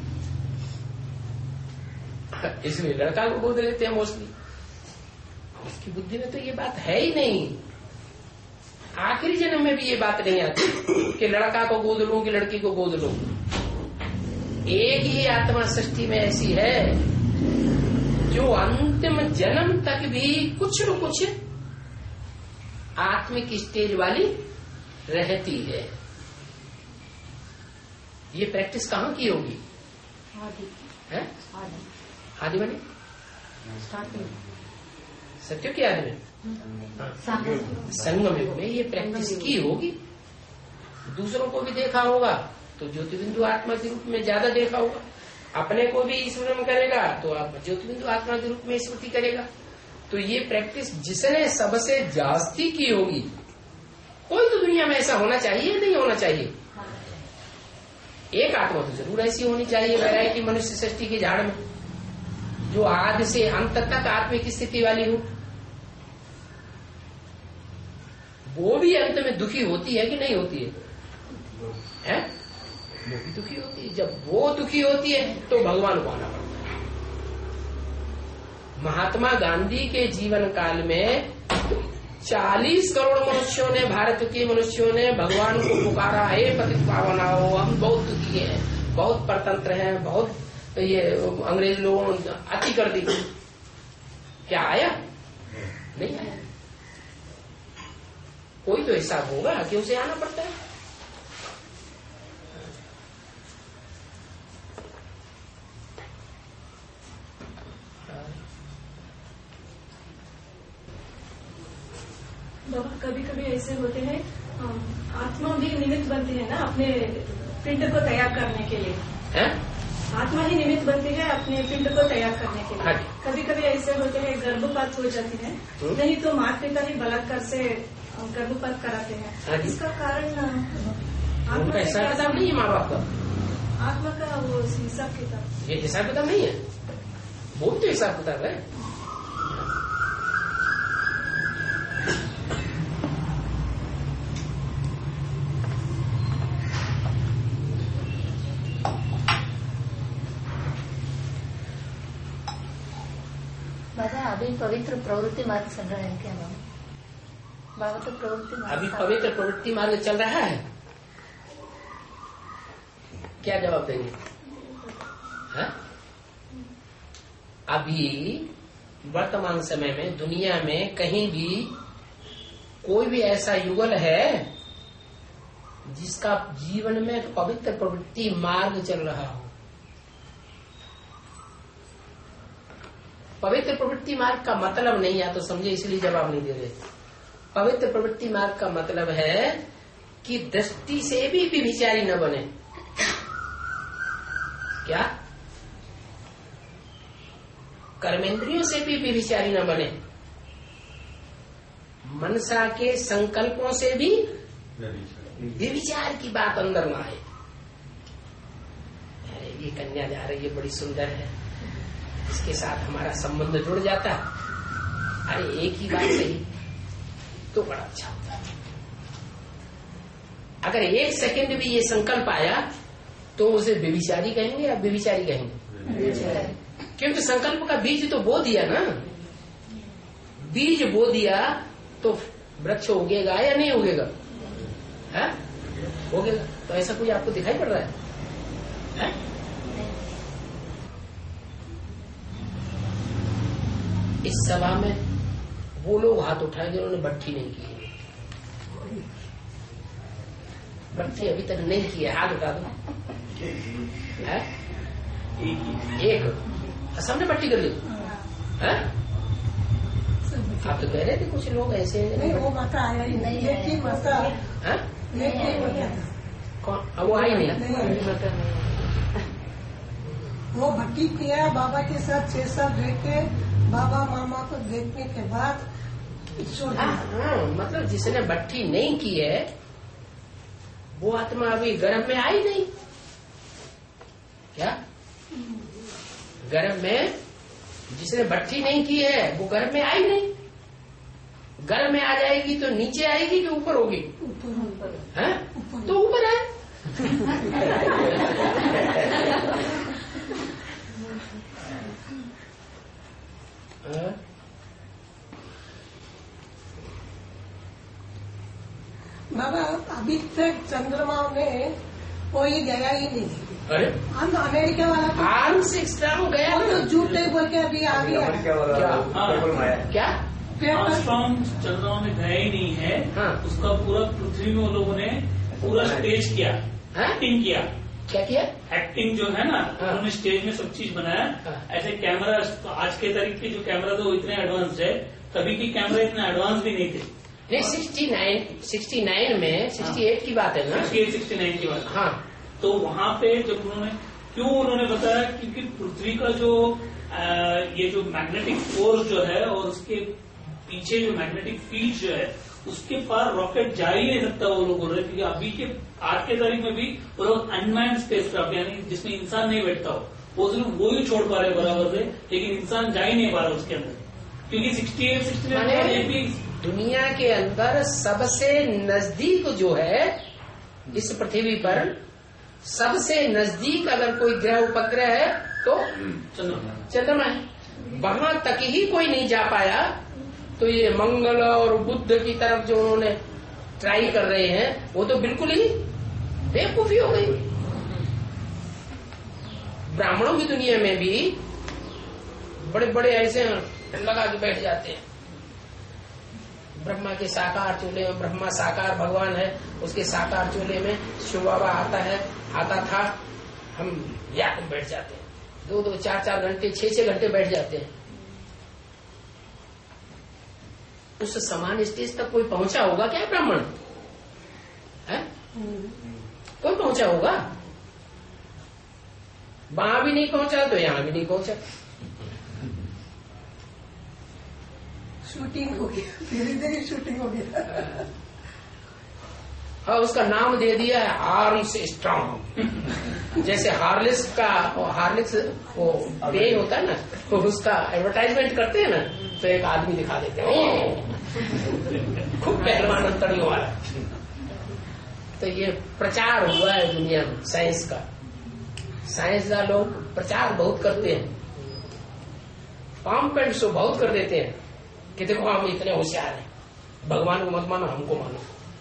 इसलिए लड़का को गोद लेते हैं मोस्टली। उसकी बुद्धि में तो ये बात है ही नहीं। आखिरी जन्म में भी ये बात नहीं आती कि लड़का को गोद लूं कि लड़की को गोद लूं। एक ही आत्मा सृष्टि में ऐसी है जो अंतिम जन्म तक भी कुछ न कुछ आत्मिक स्टेज वाली रहती है। ये प्रैक्टिस कहाँ की होगी? आदि बने सत्य के आदि में, संगम युग में ये प्रैक्टिस की होगी। दूसरों को भी देखा होगा तो ज्योति बिंदु आत्मा के रूप में ज्यादा देखा होगा, अपने को भी स्मरण करेगा तो आप ज्योति बिंदु आत्मा के रूप में स्मृति करेगा। तो ये प्रैक्टिस जिसने सबसे जास्ती की होगी, कोई तो दुनिया में ऐसा होना चाहिए, नहीं होना चाहिए? एक आत्मा तो जरूर ऐसी होनी चाहिए वैरायटी मनुष्य सृष्टि की झाड़ में, जो आदि से अंत तक आत्मिक स्थिति वाली हो। वो भी अंत में दुखी होती है कि नहीं होती है? वो भी दुखी होती है। जब वो दुखी होती है तो भगवान को आना पड़ता है। महात्मा गांधी के जीवन काल में 40 करोड़ मनुष्यों ने, भारत के मनुष्यों ने भगवान को पुकारा, हे पतित पावनाओ, हम बहुत दुखी हैं, बहुत परतंत्र हैं, बहुत ये अंग्रेज लोगों ने अति कर दी। क्या आया? नहीं आया। कोई तो हिसाब होगा कि उसे आना पड़ता है। बाबा कभी कभी ऐसे होते हैं, आत्मा भी निमित्त बनती है ना अपने पिंड को तैयार करने के लिए है? आत्मा ही निमित्त बनती है अपने पिंड को तैयार करने के लिए। कभी कभी ऐसे होते हैं गर्भपात हो जाती है, नहीं तो माता पिता ही बलात्कार से गर्भपात कराते हैं। इसका कारण उनका हिसाब किताब नहीं है माँ बाप का, आत्मा का वो हिसाब किताब, ये हिसाब किताब नहीं है, बहुत तो हिसाब किताब है। बाबा अभी पवित्र प्रवृत्ति मार्ग चल रहा है क्या बाबा? तो प्रवृत्ति मार्ग, अभी पवित्र प्रवृत्ति मार्ग चल रहा है, क्या जवाब देंगे? है? अभी वर्तमान समय में दुनिया में कहीं भी कोई भी ऐसा युगल है जिसका जीवन में पवित्र प्रवृत्ति मार्ग चल रहा हो? पवित्र प्रवृत्ति मार्ग का मतलब नहीं, या तो समझे इसलिए जवाब नहीं दे रहे। पवित्र प्रवृत्ति मार्ग का मतलब है कि दृष्टि से भी व्यभिचारी न बने। क्या? कर्मेंद्रियों से भी व्यभिचारी न बने, मनसा के संकल्पों से भी व्यभिचार की बात अंदर न आए। अरे ये कन्या जा रही है, बड़ी सुंदर है, इसके साथ हमारा संबंध जुड़ जाता, अरे एक ही बात सही तो बड़ा अच्छा होता है। अगर एक सेकंड भी ये संकल्प आया तो उसे व्यभिचारी कहेंगे या व्यभिचारी कहेंगे? क्योंकि संकल्प का बीज तो बो दिया ना, बीज बो दिया तो वृक्ष उगेगा या नहीं उगेगा? है? उगेगा। तो ऐसा कोई आपको दिखाई पड़ रहा है? इस सभा में वो लोग हाथ उठाए जिन्होंने भट्ठी नहीं की है। भट्ठी अभी तक नहीं की है, हाथ उठा दो। है? एक सबने भट्ठी कर ली है? आप तो कह रहे थे कुछ लोग ऐसे नहीं, वो माता आया ही नहीं, एक ही माता है? कौन? वो आई नहीं। वो भट्टी किया, बाबा के साथ 6 साल रह के बाबा मामा को देखने के बाद मतलब जिसने भट्टी नहीं की है वो आत्मा अभी गर्भ में आई नहीं। क्या? गर्भ में जिसने भट्टी नहीं की है वो गर्भ में आई नहीं। गर्भ में आ जाएगी तो नीचे आएगी कि ऊपर होगी? है? तो ऊपर है। बाबा अभी तक चंद्रमा में कोई गया ही नहीं। अरे हम अमेरिका वाला तो आर्म्स एक्सट्राम गया वो तो झूठ नहीं बोल के अभी आ गया। क्या? आर्मस्ट्रांग चंद्रमा में गया ही नहीं है। हाँ। उसका पूरा पृथ्वी में उन लोगों ने पूरा स्टेज किया, एक्टिंग किया। क्या किया? एक्टिंग जो है ना, उन्होंने स्टेज में सब चीज बनाया। ऐसे कैमरा, आज के तारीख के जो कैमरा तो इतने एडवांस है, तभी की कैमरा इतने एडवांस भी नहीं थे। नहीं, 69 में 68 की बात है ना? 69 की बात। हाँ। तो वहां पे जब उन्होंने बताया क्योंकि पृथ्वी का जो ये जो मैग्नेटिक फोर्स जो है और उसके पीछे जो मैग्नेटिक फील्ड जो है उसके पार रॉकेट जा ही नहीं सकता वो लोग बोल रहे, क्योंकि अभी के आज के तारीख में भी वो लोग अनमैन्ड स्पेसक्राफ्ट यानी जिसमें इंसान नहीं बैठता हो वो सिर्फ वो ही छोड़ पा रहे बराबर से, लेकिन इंसान जा ही नहीं पा रहा उसके अंदर, क्योंकि 69 दुनिया के अंदर सबसे नजदीक जो है इस पृथ्वी पर, सबसे नजदीक अगर कोई ग्रह उपग्रह है तो चंद्रमा है। वहां तक ही कोई नहीं जा पाया, तो ये मंगल और बुद्ध की तरफ जो उन्होंने ट्राई कर रहे हैं वो तो बिल्कुल ही बेवकूफी हो गई। ब्राह्मणों की दुनिया में भी बड़े बड़े ऐसे लगा के बैठ जाते हैं। ब्रह्मा के साकार चूल्हे में, ब्रह्मा साकार भगवान है, उसके साकार चूल्हे में शिव बाबा आता था, हम याद में बैठ जाते हैं, 2-2, 4-4 घंटे, 6-6 घंटे बैठ जाते हैं। उस समान स्टेज तक कोई पहुंचा होगा क्या ब्राह्मण है? कोई पहुंचा होगा? वहां भी नहीं पहुंचा तो यहां भी नहीं पहुंचा। शूटिंग हो गया, धीरे धीरे शूटिंग हो गया। हाँ, उसका नाम दे दिया है आर्म्स स्ट्रॉन्ग। जैसे हार्लिक्स वो पेय होता है ना, तो उसका एडवर्टाइजमेंट करते हैं ना, तो एक आदमी दिखा देते हैं खूब पहलवान अंतड़ियों वाला। तो ये प्रचार हुआ है दुनिया में साइंस का। साइंसदान लोग प्रचार बहुत करते हैं, पंप एंड शो बहुत कर देते हैं कि देखो हम इतने होशियार हैं, भगवान को मत मानो, हमको मानो।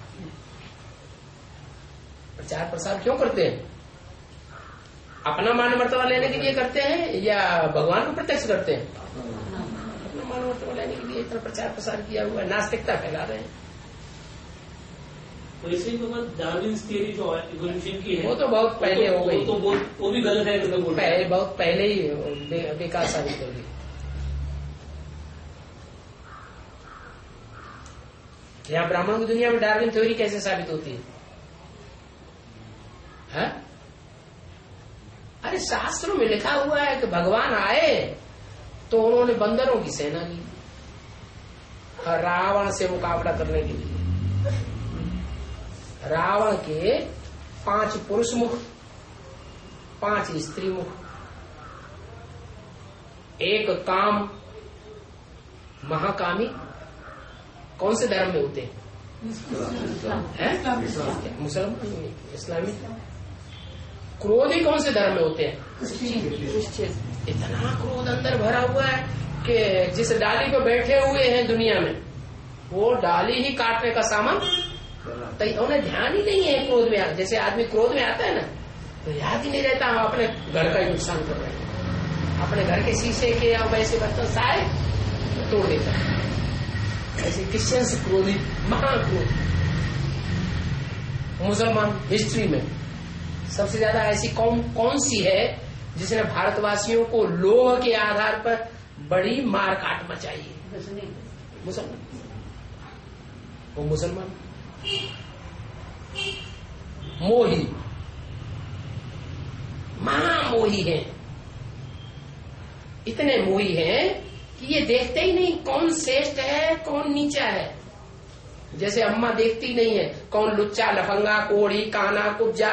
प्रचार प्रसार क्यों करते हैं? अपना मान मर्तबा लेने के लिए करते हैं या भगवान को प्रत्यक्ष करते हैं? अपना मान मर्तबा लेने के लिए इतना प्रचार प्रसार किया हुआ है, नास्तिकता फैला रहे हैं। वैसे ही डार्विन्स थियरी जो इवोल्यूशन की है वो तो बहुत पहले हो गई, वो भी गलत है। बहुत पहले ही बेकार साबित हो गई। यहाँ ब्राह्मण की दुनिया में डार्विन थ्योरी कैसे साबित होती है? अरे शास्त्रों में लिखा हुआ है कि भगवान आए तो उन्होंने बंदरों की सेना ली रावण से मुकाबला करने के लिए। रावण के 5 पुरुष मुख, 5 स्त्री मुख, 1 काम महाकामी। कौन से धर्म में होते हैं? मुसलमान, इस्लामी। क्रोधी कौन से धर्म में होते हैं? इतना क्रोध अंदर भरा हुआ है कि जिस डाली पे बैठे हुए हैं दुनिया में, वो डाली ही काटने का सामान, तो उन्हें ध्यान ही नहीं है क्रोध में। जैसे आदमी क्रोध में आता है ना, तो याद ही नहीं रहता हम अपने घर का ही नुकसान कर रहे हैं, अपने घर के शीशे के या वैसे बर्तन सारे तोड़ देता है। ऐसे क्रिश्चियंस क्रोधी, महाक्रोधी। मुसलमान हिस्ट्री में सबसे ज्यादा ऐसी कौन सी है जिसने भारतवासियों को लोह के आधार पर बड़ी मार काट मचाई है? मुसलमान। वो मुसलमान मोही, महामोही हैं। इतने मोही हैं कि ये देखते ही नहीं कौन श्रेष्ठ है कौन नीचा है। जैसे अम्मा देखती नहीं है कौन लुच्चा, लफंगा, कोढ़ी, काना, कुब्जा,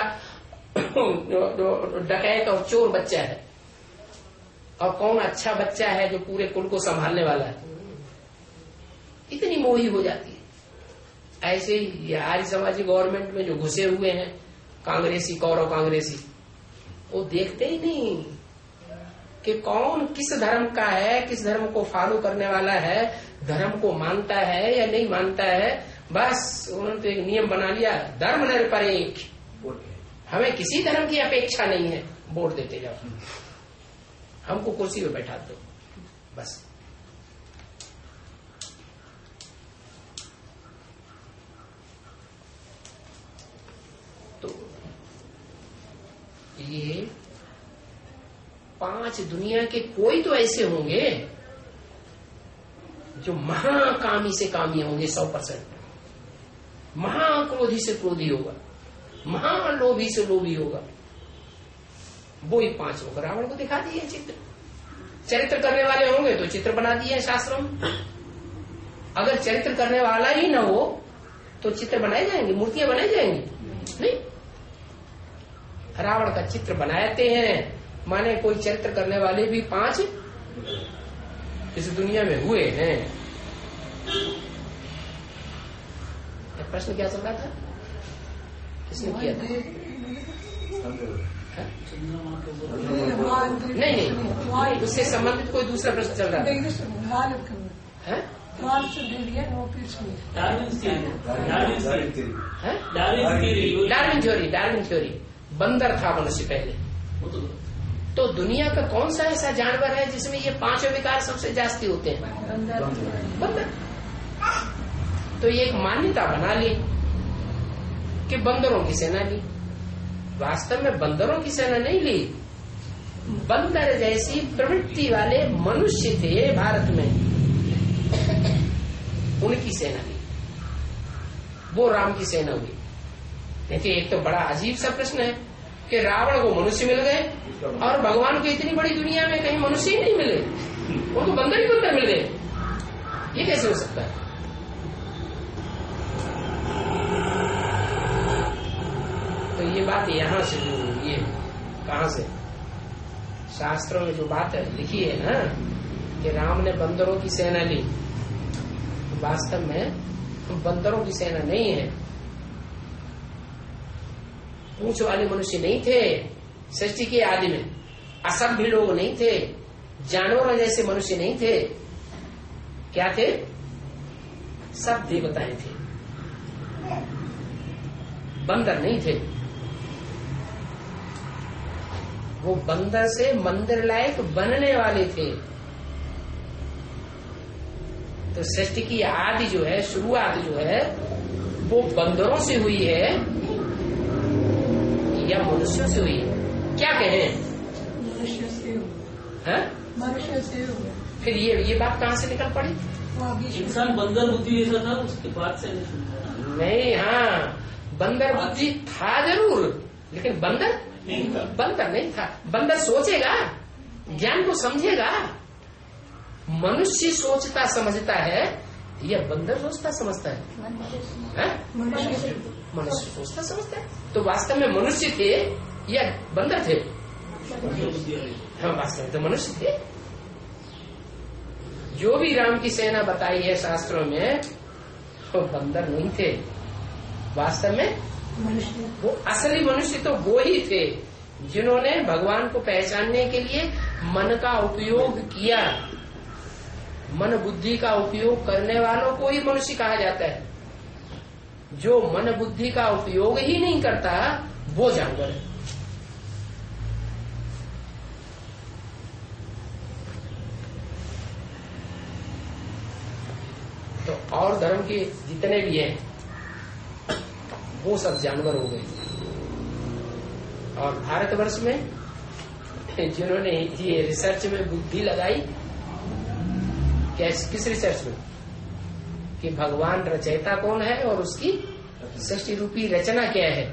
डकैत और चोर बच्चा है, और कौन अच्छा बच्चा है जो पूरे कुल को संभालने वाला है। इतनी मोही हो जाती है। ऐसे ही आर्य समाजी गवर्नमेंट में जो घुसे हुए हैं कांग्रेसी, कौरव कांग्रेसी, वो देखते ही नहीं कि कौन किस धर्म का है, किस धर्म को फॉलो करने वाला है, धर्म को मानता है या नहीं मानता है। बस उन्होंने तो एक नियम बना लिया, धर्म निरपेक्ष, हमें किसी धर्म की अपेक्षा नहीं है, वोट देते जाओ, हमको कुर्सी पे बैठा दो बस। तो ये 5 दुनिया के कोई तो ऐसे होंगे जो महाकामी से कामी होंगे, 100%। महाक्रोधी से क्रोधी होगा, महालोभी से लोभी होगा। वो ही 5 होगा। रावण को दिखा दिए चित्र। चरित्र करने वाले होंगे तो चित्र बना दिए शास्त्रों में। अगर चरित्र करने वाला ही न हो तो चित्र बनाए जाएंगे, मूर्तियां बनाई जाएंगी नहीं। रावण का चित्र बनाते हैं, माने कोई चरित्र करने वाले भी 5 इस दुनिया में हुए हैं। प्रश्न क्या चल रहा था? किसने किया था? नहीं, उससे संबंधित कोई दूसरा प्रश्न चल रहा है? Darwin theory. बंदर था मनुष्य पहले। तो दुनिया का कौन सा ऐसा जानवर है जिसमें ये पांचों विकार सबसे जास्ती होते हैं? बंदर। तो ये एक मान्यता बना ली कि बंदरों की सेना ली। वास्तव में बंदरों की सेना नहीं ली, बंदर जैसी प्रवृत्ति वाले मनुष्य थे भारत में, उनकी सेना ली, वो राम की सेना हुई। देखिए, एक तो बड़ा अजीब सा प्रश्न है कि रावण को मनुष्य मिल गए और भगवान को इतनी बड़ी दुनिया में कहीं मनुष्य ही नहीं मिले, उनको बंदर ही बंदर मिल गए। ये कैसे हो सकता है? तो ये बात यहाँ से जो ये कहाँ से शास्त्रों में जो बात लिखी है ना कि राम ने बंदरों की सेना ली, वास्तव में बंदरों की सेना नहीं है। पूंछ वाले मनुष्य नहीं थे सृष्टि के आदि में, असभ्य लोग नहीं थे, जानवरों जैसे मनुष्य नहीं थे। क्या थे? सब देवताएं थे, बंदर नहीं थे। वो बंदर से मंदिर लायक बनने वाले थे। तो सृष्टि की आदि जो है, शुरुआत जो है, वो बंदरों से हुई है या मनुष्यों से हुई है? क्या कहें? मनुष्य से। मनुष्य से। फिर ये बात कहाँ से निकल पड़ी? इंसान बंदर बुद्धि जैसा था, उसके बाद से नहीं। हाँ, बंदर बुद्धि था जरूर, लेकिन बंदर नहीं था। बंदर सोचेगा, ज्ञान को समझेगा। मनुष्य सोचता समझता है या बंदर सोचता समझता है? मनुष्य सोचता समझता है। तो वास्तव में मनुष्य थे या बंदर थे? हाँ, वास्तव में तो मनुष्य थे। जो भी राम की सेना बताई है शास्त्रों में, तो बंदर नहीं थे। वास्तव में वो असली मनुष्य तो वो ही थे जिन्होंने भगवान को पहचानने के लिए मन का उपयोग किया। मन बुद्धि का उपयोग करने वालों को ही मनुष्य कहा जाता है। जो मन बुद्धि का उपयोग ही नहीं करता वो जानवर है। तो और धर्म के जितने भी हैं वो सब जानवर हो गए। और भारतवर्ष में जिन्होंने ये रिसर्च में बुद्धि लगाई, किस रिसर्च में, कि भगवान रचयिता कौन है और उसकी सृष्टि रूपी रचना क्या है,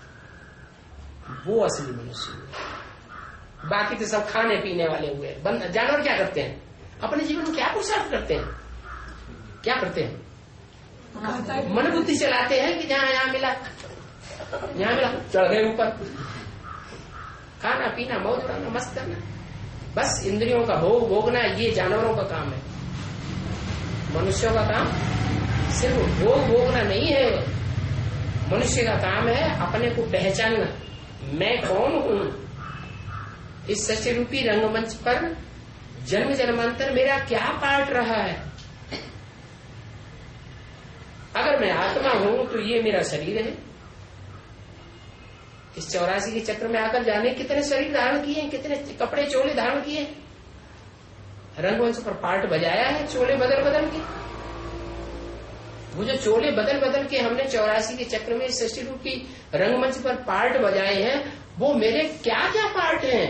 वो असली मनुष्य हुए। बाकी तो सब खाने पीने वाले हुए। जानवर क्या करते हैं? अपने जीवन में क्या पुरुषार्थ करते हैं? क्या करते हैं? मन बुद्धि चलाते हैं कि जहाँ यहाँ मिला चढ़ गए ऊपर, खाना पीना मौज उड़ाना मस्त करना, बस इंद्रियों का भोग भोगना, ये जानवरों का काम है। मनुष्यों का काम सिर्फ भोग भोगना नहीं है। मनुष्य का काम है अपने को पहचानना, मैं कौन हूँ। इस सृष्टि रूपी रंगमंच पर जन्म जन्मांतर मेरा क्या पार्ट रहा है। अगर मैं आत्मा हूं तो ये मेरा शरीर है। इस 84 के चक्र में आकर जाने कितने शरीर धारण किए, कितने कपड़े चोले धारण किए, रंगमंच पर पार्ट बजाया है चोले बदल बदल के। वो जो चोले बदल बदल के हमने 84 के चक्र में सृष्टि रूपी रंगमंच पर पार्ट बजाए हैं, वो मेरे क्या क्या पार्ट हैं,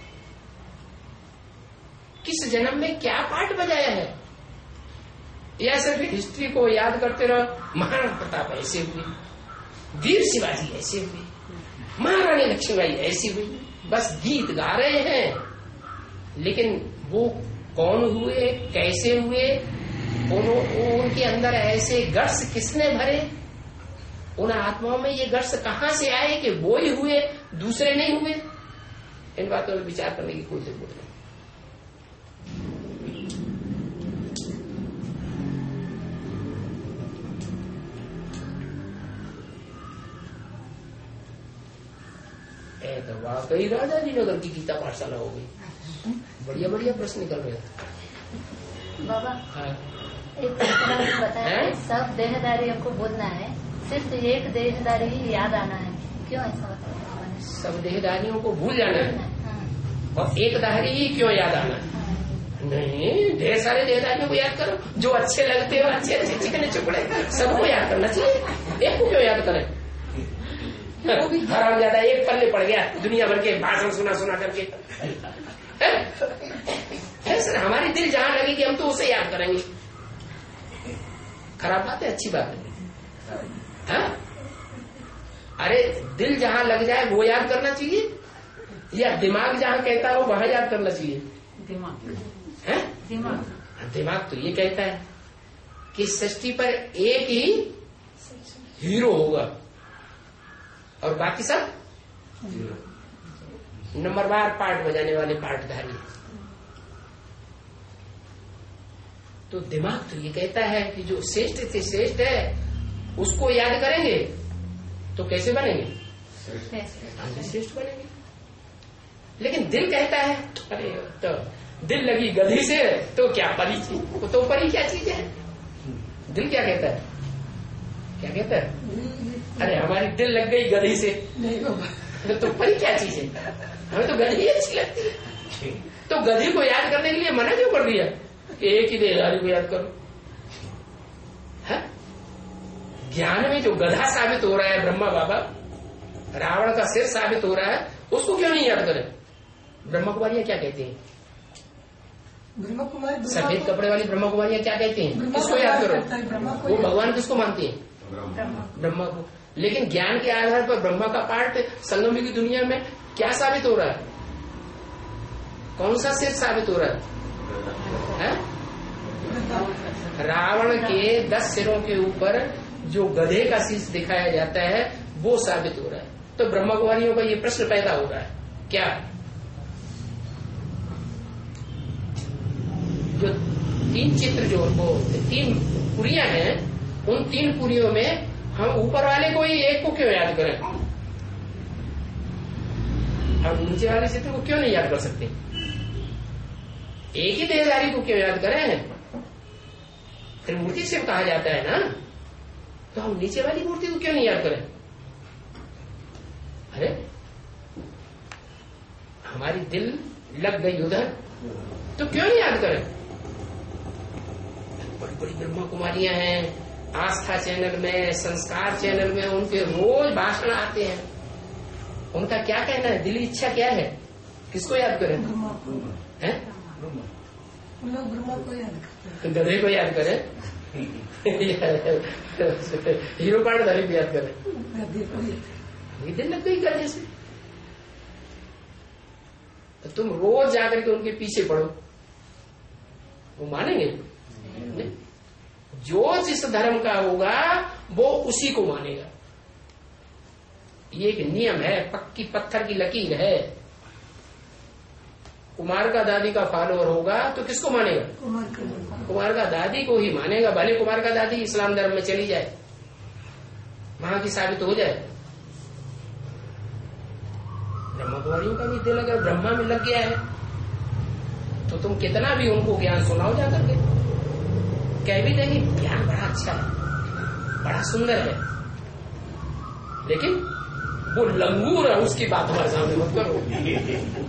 किस जन्म में क्या पार्ट बजाया है। या सिर्फ हिस्ट्री को याद करते रहो, महाराणा प्रताप ऐसे हुए, वीर शिवाजी ऐसे हुए, महारानी लक्ष्मीबाई ऐसी हुई, बस गीत गा रहे हैं। लेकिन वो कौन हुए, कैसे हुए, उनके अंदर ऐसे गट्स किसने भरे, उन आत्माओं में ये गट्स कहाँ से आए कि वो ही हुए, दूसरे नहीं हुए। इन बातों पर विचार करने की कोई जरूरत नहीं। कई राजा जी नगर की गीता पाठशाला हो गई। बढ़िया बढ़िया प्रश्न निकल रहे हैं बाबा। हाँ। एक बताया सब देहदारियों को बोलना है, सिर्फ एक देहदारी ही याद आना है, क्यों ऐसा बताया? सब देहदारियों को भूल जाना है और एक दाहरी ही क्यों याद आना है? नहीं, ढेर सारे देहदारियों को याद करो, जो अच्छे लगते हो, अच्छे अच्छे चिकने चुपड़े सबको याद करना चाहिए, एक को क्यों याद करें? हराम ज्यादा एक पल्ले पड़ गया दुनिया भर के भाषण सुना करके। सर हमारी दिल जहां लगी कि हम तो उसे याद करेंगे, खराब बात है अच्छी बात है? हाँ? अरे दिल जहां लग जाए वो याद करना चाहिए या दिमाग जहां कहता है वो वहां याद करना चाहिए? दिमाग तो ये कहता है कि सृष्टि पर एक ही हीरो होगा और बाकी सब नंबरवार पार्ट बजाने वाले पार्टधारी। तो दिमाग तो ये कहता है कि जो श्रेष्ठ से श्रेष्ठ है उसको याद करेंगे तो कैसे बनेंगे? श्रेष्ठ बनेंगे। लेकिन दिल कहता है अरे तो दिल लगी गधी से तो क्या परी चीज, तो परी क्या चीज है? दिल क्या कहता है? क्या कहता है? अरे हमारी दिल लग गई गधी से तो परी क्या चीज है? हमें तो गधी अच्छी लगती है। तो गधी को याद करने के लिए मना क्यों कर दिया कि एक ही देहधारी को याद करो? है? ज्ञान में जो गधा साबित हो रहा है ब्रह्मा बाबा, रावण का सिर साबित हो रहा है, उसको क्यों नहीं याद करें? ब्रह्मा कुमारियां क्या कहती हैं? सफेद कपड़े वाली ब्रह्मा कुमारियां क्या कहती हैं? किसको याद करो? वो भगवान किसको मानती है? ब्रह्मा को। लेकिन ज्ञान के आधार पर ब्रह्मा का पार्ट संगम की दुनिया में क्या साबित हो रहा है? कौन सा सिर साबित हो रहा है? रावण के 10 सिरों के ऊपर जो गधे का शीश दिखाया जाता है वो साबित हो रहा है। तो ब्रह्मा कुमारियों का ये प्रश्न पैदा हो रहा है क्या? जो 3 चित्र जो वो 3 पुरियां हैं, उन 3 पुरियों में हम ऊपर वाले को ही एक को क्यों याद करें? हम नीचे वाले चित्र को क्यों नहीं याद कर सकते? एक ही देहधारी को क्यों याद करें? फिर मूर्ति से कहा जाता है ना, तो हम नीचे वाली मूर्ति को क्यों नहीं याद करें? अरे हमारी दिल लग गई उधर तो क्यों नहीं याद करें? बड़ी बड़ी ब्रह्मा कुमारियां हैं, आस्था चैनल में, संस्कार चैनल में उनके रोज भाषण आते हैं। उनका क्या कहना है? दिली इच्छा क्या है? किसको याद करें? हैं? ब्रह्मा को याद करते हैं। गधे को याद करें? हीरो पार्ट धारी को याद करें? दिल लग गई गधे से। तो तुम रोज जाकर के उनके पीछे पड़ो, वो मानेंगे? नहीं। जो जिस धर्म का होगा वो उसी को मानेगा। ये एक नियम है, पक्की पत्थर की लकीर है। कुमार का दादी का फॉलोअर होगा तो किसको मानेगा? कुमार का दादी को ही मानेगा, भले कुमार का दादी इस्लाम धर्म में चली जाए, वहां की साबित हो जाए। ब्रह्मा कुमारियों का भी दिल अगर ब्रह्मा में लग गया है तो तुम कितना भी उनको ज्ञान सुनाओ जाकर के, कह भी देंगे ज्ञान बड़ा अच्छा है, बड़ा सुंदर है, लेकिन वो लंगूर है, उसकी बात हमारे सामने मत करो।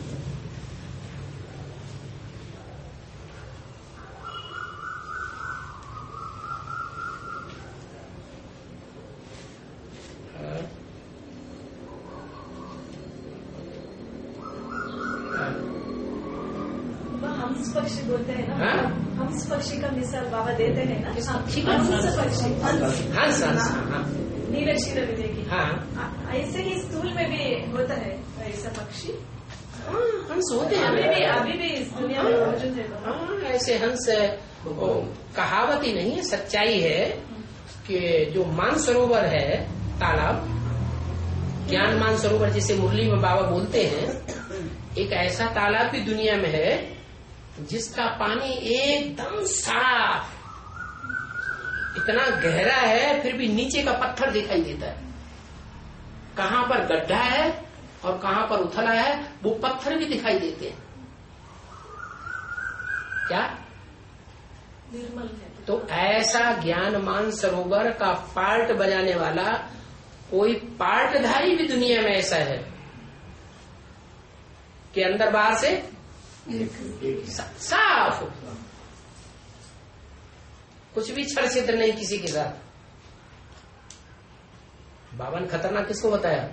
हंस पक्षी बोलते हैं ना, हाँ? हंस पक्षी का मिसाल बाबा देते हैं ना। हंस पक्षी हंस नील क्षीर विवेकी। हाँ, ऐसे ही स्थूल में भी होता है ऐसा पक्षी। हंस होते हैं अभी भी इस दुनिया में मौजूद है। हाँ, ऐसे हंस कहावत ही नहीं है, सच्चाई है कि जो मानसरोवर है, तालाब, ज्ञान मानसरोवर जिसे मुरली में बाबा बोलते हैं, एक ऐसा तालाब भी दुनिया में है जिसका पानी एकदम साफ, इतना गहरा है फिर भी नीचे का पत्थर दिखाई देता है। कहाँ पर गड्ढा है और कहाँ पर उथला है वो पत्थर भी दिखाई देते हैं। क्या निर्मल है। तो ऐसा ज्ञान सरोवर का पार्ट बजाने वाला कोई पार्टधारी भी दुनिया में ऐसा है कि अंदर बाहर से साफ, कुछ भी छल छिद्र नहीं किसी के साथ। बाबा ने खतरनाक किसको बताया?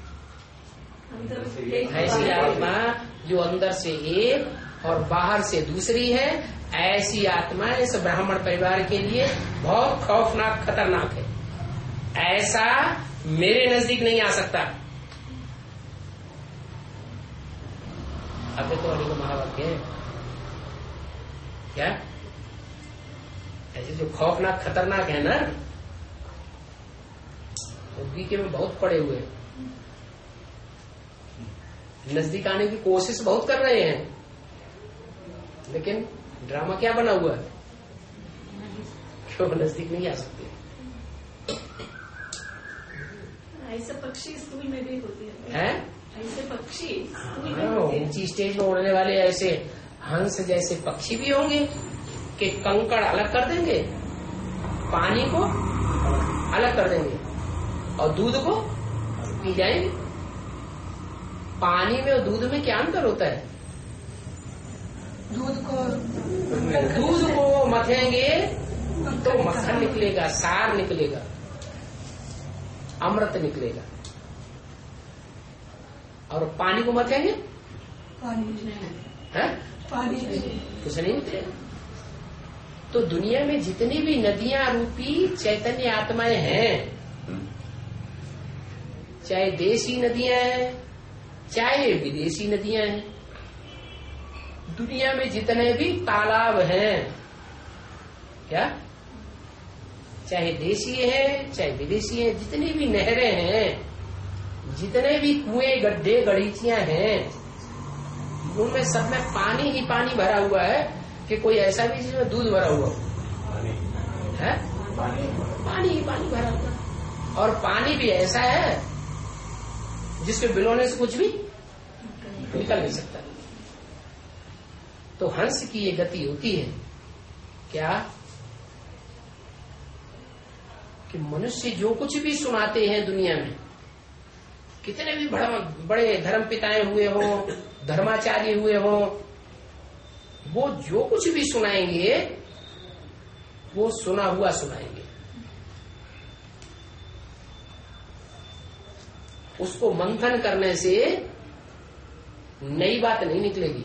ऐसी आत्मा जो अंदर से एक और बाहर से दूसरी है, ऐसी आत्मा इस ब्राह्मण परिवार के लिए बहुत खौफनाक खतरनाक है। ऐसा मेरे नजदीक नहीं आ सकता। अब तो अभी महावाक्य है क्या? ऐसे जो खौफनाक खतरनाक है ना, वो बीके में बहुत पड़े हुए हैं, नजदीक आने की कोशिश बहुत कर रहे हैं, लेकिन ड्रामा क्या बना हुआ है, क्यों नजदीक नहीं आ सकते। ऐसे पक्षी स्कूल में भी होती है, ऐसे पक्षी स्कूल में होते हैं। ऊंची स्टेज में उड़ने वाले ऐसे हंस जैसे पक्षी भी होंगे कि कंकड़ अलग कर देंगे, पानी को अलग कर देंगे और दूध को पी जाएंगे। पानी में और दूध में क्या अंतर होता है? दूध को मथेंगे तो मक्खन निकलेगा, सार निकलेगा, अमृत निकलेगा, और पानी को मथेंगे पानी कुछ नहीं निकलेगा। तो दुनिया में जितनी भी नदियां रूपी चैतन्य आत्माएं हैं, चाहे देसी नदियां हैं चाहे विदेशी नदियां हैं, दुनिया में जितने भी तालाब हैं, क्या चाहे देसी है चाहे विदेशी है, जितनी भी नहरें हैं, जितने भी कुएं गड्ढे गलीचियां हैं, उनमें सब में पानी ही पानी भरा हुआ है कि कोई ऐसा भी जिसमें दूध भरा हुआ है? पानी ही पानी भरा हुआ है। और पानी भी ऐसा है जिसके बिलोने से कुछ भी निकल नहीं सकता। तो हंस की ये गति होती है क्या कि मनुष्य जो कुछ भी सुनाते हैं दुनिया में, कितने भी बड़े धर्म पिताएं हुए हो, धर्माचार्य हुए हो, वो जो कुछ भी सुनाएंगे वो सुना हुआ सुनाएंगे, उसको मंथन करने से नई बात नहीं निकलेगी।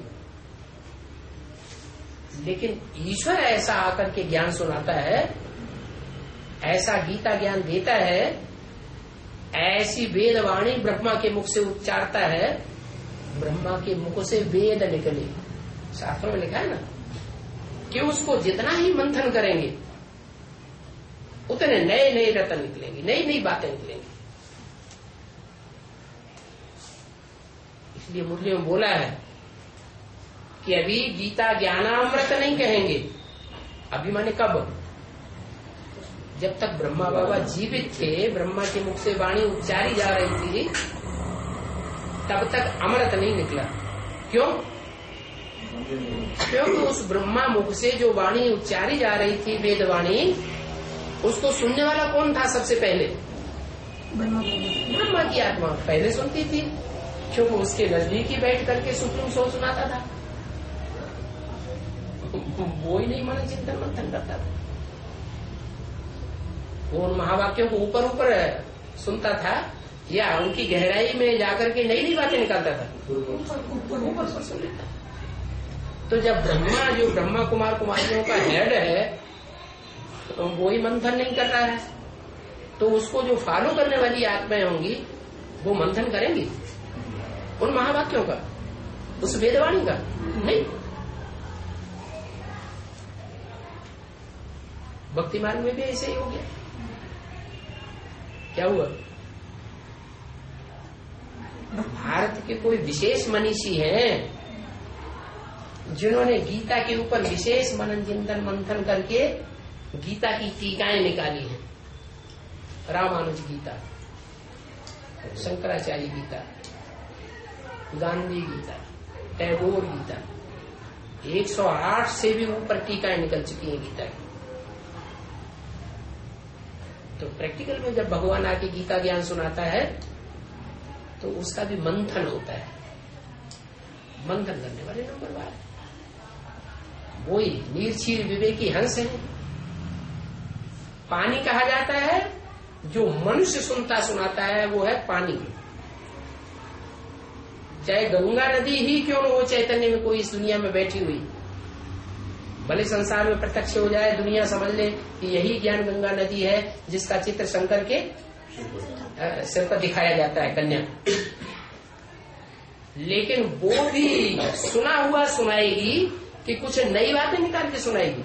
लेकिन ईश्वर ऐसा आकर के ज्ञान सुनाता है, ऐसा गीता ज्ञान देता है, ऐसी वेदवाणी ब्रह्मा के मुख से उच्चारता है, ब्रह्मा के मुख से वेद निकले। शास्त्रों में लिखा है ना कि उसको जितना ही मंथन करेंगे उतने नए नए रत्न निकलेंगे, नई नई बातें निकलेंगी। इसलिए मुरली में बोला है कि अभी गीता ज्ञानामृत नहीं कहेंगे। अभी माने कब? जब तक ब्रह्मा बाबा जीवित थे, ब्रह्मा के मुख से वाणी उच्चारी जा रही थी, तब तक अमृत नहीं निकला। क्यों? क्योंकि उस ब्रह्मा मुख से जो वाणी उच्चारी जा रही थी, वेद वाणी, उसको सुनने वाला कौन था सबसे पहले? ब्रह्मा की आत्मा पहले सुनती थी, क्योंकि उसके नजदीक ही बैठ करके सुप्रीम सोल सुनाता था। वो ही नहीं मन चिंतन मंथन करता था, वो उन महावाक्यों को ऊपर ऊपर सुनता था या उनकी गहराई में जाकर के नई नई बातें निकालता था, ऊपर सुन लेता। तो जब ब्रह्मा जो ब्रह्मा कुमार कुमारियों का हेड है, तो वो ही मंथन नहीं कर रहा है, तो उसको जो फॉलो करने वाली आत्माएं होंगी वो मंथन करेंगी उन महावाक्यों का, उस वेदवाणी का नहीं। भक्ति मार्ग में भी ऐसे ही हो गया। क्या हुआ? भारत के कोई विशेष मनीषी हैं जिन्होंने गीता के ऊपर विशेष मनन चिंतन मंथन करके गीता की टीकाएं निकाली हैं। रामानुज गीता, शंकराचार्य गीता, गांधी गीता, टैगोर गीता, 108 से भी ऊपर टीकाएं निकल चुकी हैं गीता की। तो प्रैक्टिकल में जब भगवान आके गीता ज्ञान सुनाता है तो उसका भी मंथन होता है। मंथन करने वाले नंबर 12 वही नीरक्षीर विवेकी हंस है। पानी कहा जाता है, जो मनुष्य सुनता सुनाता है वो है पानी। चाहे गंगा नदी ही क्यों न हो चैतन्य में कोई इस दुनिया में बैठी हुई, भले संसार में प्रत्यक्ष हो जाए, दुनिया समझ ले कि यही ज्ञान गंगा नदी है जिसका चित्र शंकर के सिर पर दिखाया जाता है कन्या, लेकिन वो भी सुना हुआ सुनाएगी कि कुछ नई बातें निकाल के सुनाएगी?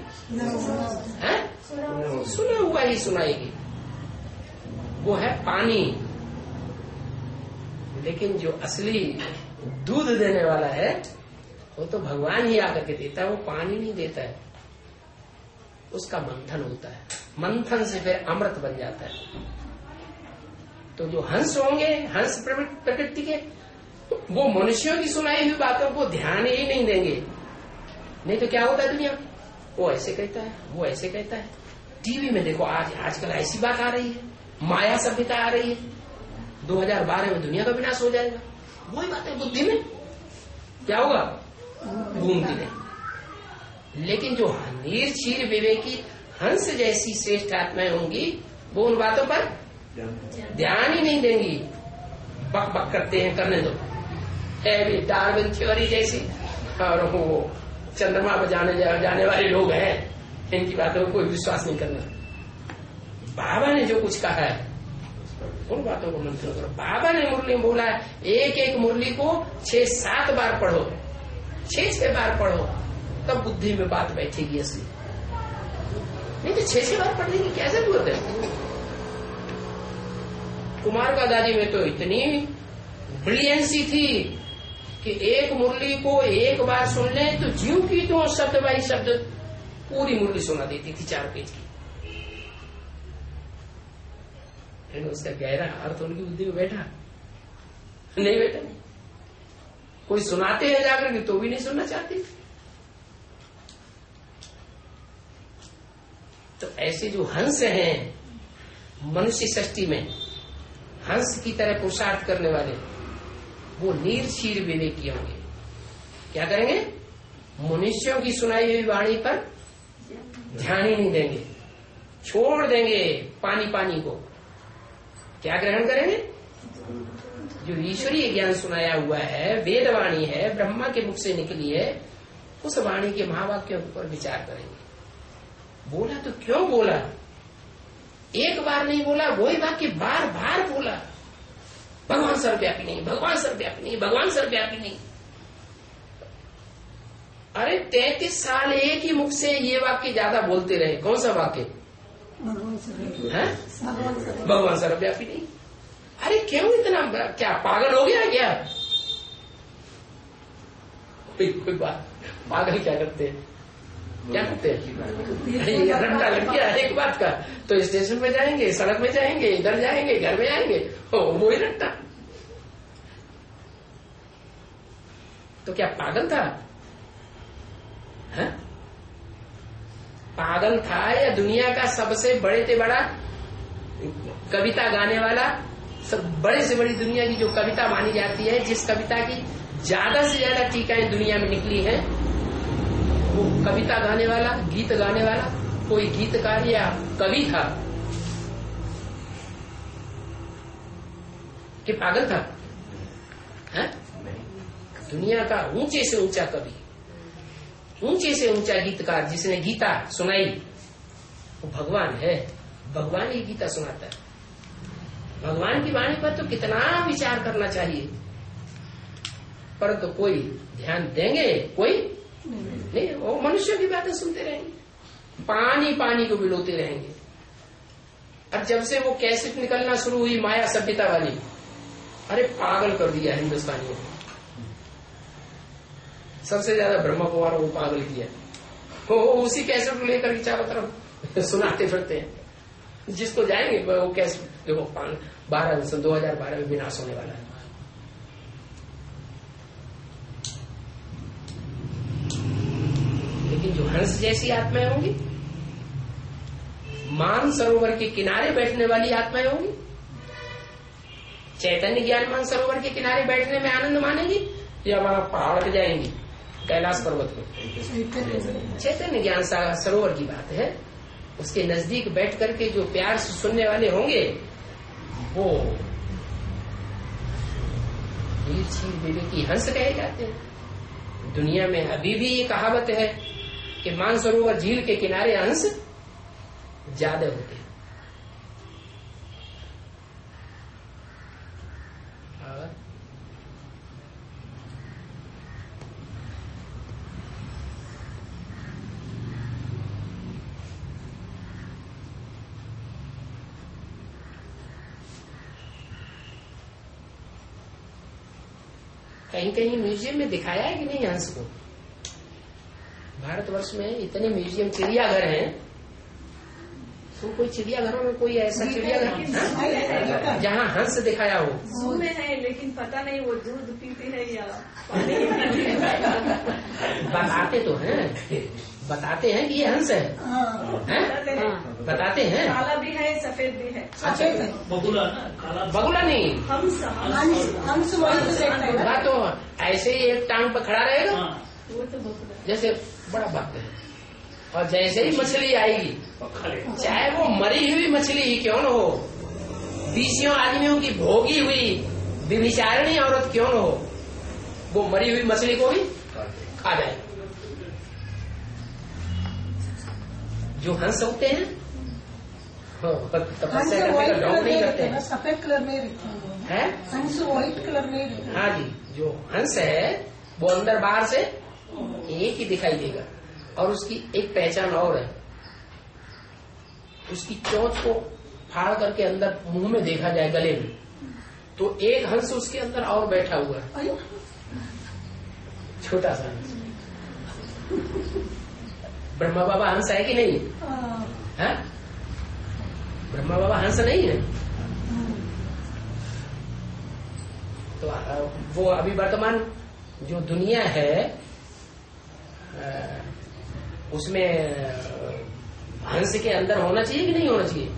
सुना हुआ ही सुनाएगी। वो है पानी। लेकिन जो असली दूध देने वाला है वो तो भगवान ही आकर के देता है, वो पानी नहीं देता है, उसका मंथन होता है। मंथन से फिर अमृत बन जाता है। तो जो हंस होंगे, हंस प्रकृति के, वो मनुष्यों की सुनाई हुई बातों को ध्यान ही नहीं देंगे। नहीं तो क्या होता है दुनिया, वो ऐसे कहता है, वो ऐसे कहता है। टीवी में देखो आजकल ऐसी बात आ रही है, माया सभ्यता आ रही है, 2012 में दुनिया का विनाश हो जाएगा। वही बात है, बुद्धि में क्या होगा, घूमती नहीं। लेकिन जो नीर क्षीर विवेकी हंस जैसी श्रेष्ठ आत्माएं होंगी, वो उन बातों पर ध्यान ही नहीं देंगी। बक बक करते हैं, करने दो। डार्विन थ्योरी जैसी, और वो चंद्रमा पर जाने वाले लोग हैं, इनकी बातों को कोई विश्वास नहीं करना। बाबा ने जो कुछ कहा है उन बातों को मंथन करो। बाबा ने मुरली में बोला है, एक एक मुरली को 6-7 बार पढ़ो, 6-6 बार पढ़ो, तब बुद्धि में बात बैठेगी असली। नहीं तो 6-6 बार पढ़ने की क्या जरूरत है। कुमार का दादी में तो इतनी ब्रिलियंसी थी कि एक मुरली को एक बार सुन ले तो जीव की तो शब्द बाई शब्द पूरी मुरली सुना देती थी, 4 पेज की। लेकिन उसका गहरा अर्थ उनकी बुद्धि में बैठा नहीं, बैठा नहीं। कोई सुनाते हैं जाकर के तो भी नहीं सुनना चाहती। तो ऐसे जो हंस हैं मनुष्य सृष्टि में, हंस की तरह पुरुषार्थ करने वाले, वो नीरक्षीर विवेकी होंगे। क्या करेंगे, मनुष्यों की सुनाई हुई वाणी पर ध्यान ही नहीं देंगे, छोड़ देंगे पानी पानी को। क्या ग्रहण करेंगे, जो ईश्वरीय ज्ञान सुनाया हुआ है, वेद वाणी है, ब्रह्मा के मुख से निकली है, उस वाणी के महावाक्यों पर विचार करेंगे। बोला तो क्यों बोला, एक बार नहीं बोला, वही वाक्य बार बार बोला। भगवान सर्वव्यापी नहीं, भगवान सर्वव्यापी नहीं, भगवान सर्वव्यापी नहीं। अरे 33 साल एक ही मुख से ये वाक्य ज्यादा बोलते रहे। कौन सा वाक्य, भगवान सर्वव्यापी नहीं। अरे क्यों इतना, क्या पागल हो गया क्या? कोई बात, पागल क्या करते हैं, क्या करते हैं, रट्टा लग गया एक बात का, तो स्टेशन पे जाएंगे, सड़क में जाएंगे, इधर जाएंगे, घर में आएंगे, वो ही रट्टा। तो क्या पागल था, है? पागल था या दुनिया का सबसे बड़े से बड़ा कविता गाने वाला, सब बड़े से बड़ी दुनिया की जो कविता मानी जाती है, जिस कविता की ज्यादा से ज्यादा टीकाएं दुनिया में निकली हैं, वो कविता गाने वाला, गीत गाने वाला कोई गीतकार या कवि था कि पागल था, है? दुनिया का ऊंचे से ऊंचा कवि, ऊंचे से ऊंचा गीतकार, जिसने गीता सुनाई, वो भगवान है। भगवान ही गीता सुनाता है। भगवान की वाणी पर तो कितना विचार करना चाहिए, परंतु कोई ध्यान देंगे, कोई नहीं। वो मनुष्यों की बातें सुनते रहेंगे, पानी पानी को बिलोते रहेंगे। और जब से वो कैसेट निकलना शुरू हुई माया सभ्यता वाली, अरे पागल कर दिया हिंदुस्तानियों को। सबसे ज्यादा ब्रह्म कुमार को पागल किया, वो उसी कैसेट को लेकर के चारों तरफ सुनाते फिरते हैं। जिसको जाएंगे वो कैसेट, देखो 2012 में विनाश होने वाला है। लेकिन जो हंस जैसी आत्माएं होंगी, मान सरोवर के किनारे बैठने वाली आत्माएं होंगी, चैतन्य ज्ञान मान सरोवर के किनारे बैठने में आनंद मानेंगी या वहां पहाड़ पे जाएंगी कैलाश पर्वत में। चैतन्य ज्ञान सरोवर की बात है, उसके नजदीक बैठ करके जो प्यार से सुनने वाले होंगे वो विवेकी हंस कहे जाते हैं। दुनिया में अभी भी ये कहावत है कि मानसरोवर झील के किनारे हंस ज्यादा होते हैं। कहीं कहीं म्यूजियम में दिखाया है कि नहीं हंस को? भारतवर्ष में इतने म्यूजियम, चिड़ियाघर हैं, तो कोई चिड़ियाघरों में कोई ऐसा चिड़ियाघर जहाँ हंस दिखाया हो? जू में है, लेकिन पता नहीं वो दूध पीती है या पानी। बताते हैं कि ये हंस है, बताते हैं। काला भी है, सफेद भी है। बगुला नहीं, हंस बगुला तो ऐसे ही एक टांग पर खड़ा रहेगा, वो तो बगुला जैसे बड़ा भक्त है। और जैसे ही मछली आएगी, चाहे वो मरी हुई मछली ही क्यों न हो, 20 आदमियों की भोगी हुई व्यभिचारिणी औरत क्यों न हो, वो मरी हुई मछली को भी खा जाए। जो हंस होते हैं तपस्या करने का ढोंग नहीं करते हैं। सफेद कलर में है, हंस व्हाइट कलर में। हाँ जी, जो हंस है वो अंदर बाहर से एक ही दिखाई देगा, और उसकी एक पहचान और है, उसकी चोंच को फाड़ करके अंदर मुंह में देखा जाए, गले में, तो एक हंस उसके अंदर और बैठा हुआ है, छोटा सा हंस। ब्रह्मा बाबा हंस है कि नहीं है? ब्रह्मा बाबा हंस नहीं है। तो वो अभी वर्तमान जो दुनिया है उसमें हंस के अंदर होना चाहिए कि नहीं होना चाहिए?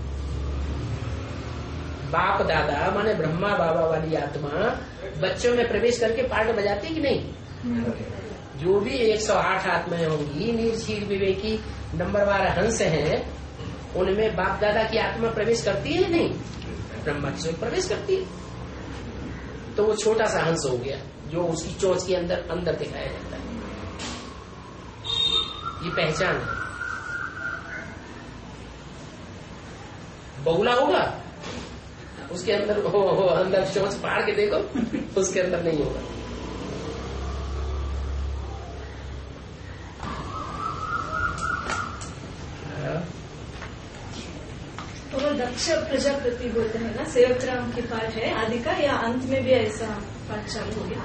बाप दादा माने ब्रह्मा बाबा वाली आत्मा बच्चों में प्रवेश करके पार्ट बजाती कि नहीं? जो भी 108 आत्माएं होंगी, निर्शील विवेकी नंबरवार हंस हैं, उनमें बाप दादा की आत्मा प्रवेश करती है नहीं? ब्रह्मा की प्रवेश करती है। तो वो छोटा सा हंस हो गया जो उसकी चोंच के अंदर दिखाया जाता है। ये पहचान है। बगुला होगा उसके अंदर अंदर चोंच फाड़ के देखो, उसके अंदर नहीं होगा। तो वो दक्ष प्रजापति बोलते हैं ना, सेवक राम की पाठ है आदि का, या अंत में भी ऐसा पाठ चालू हो गया?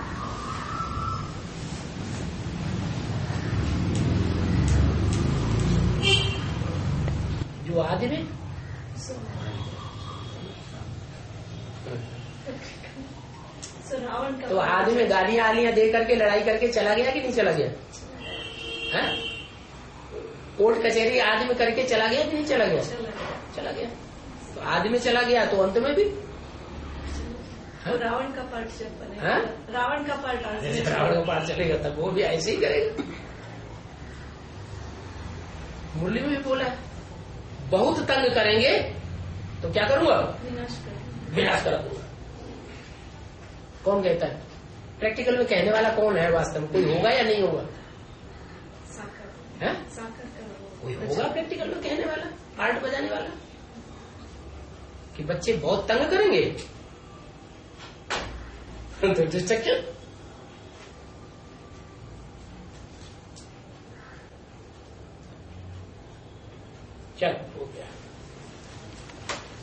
जो आदि में रावण का तो आदि में गालियां आलियां दे करके लड़ाई करके चला गया कि नहीं चला गया? है? कोर्ट कचहरी आदि में करके चला गया कि नहीं चला गया? चला गया। तो आदि में चला गया तो अंत में भी तो रावण का पार्ट जब बनेगा, रावण का पार्ट रावण का पार्ट चलेगा तब वो भी ऐसे ही करेगा। मुरली में भी बोला है, बहुत तंग करेंगे तो क्या करूंगा? विनाश कर दूंगा। कौन कहता है? प्रैक्टिकल में कहने वाला कौन है? वास्तव में कोई होगा या नहीं होगा? कोई होगा प्रैक्टिकल में कहने वाला, पार्ट बजाने वाला, कि बच्चे बहुत तंग करेंगे तो डिस्ट्रक्शन। चल हो गया।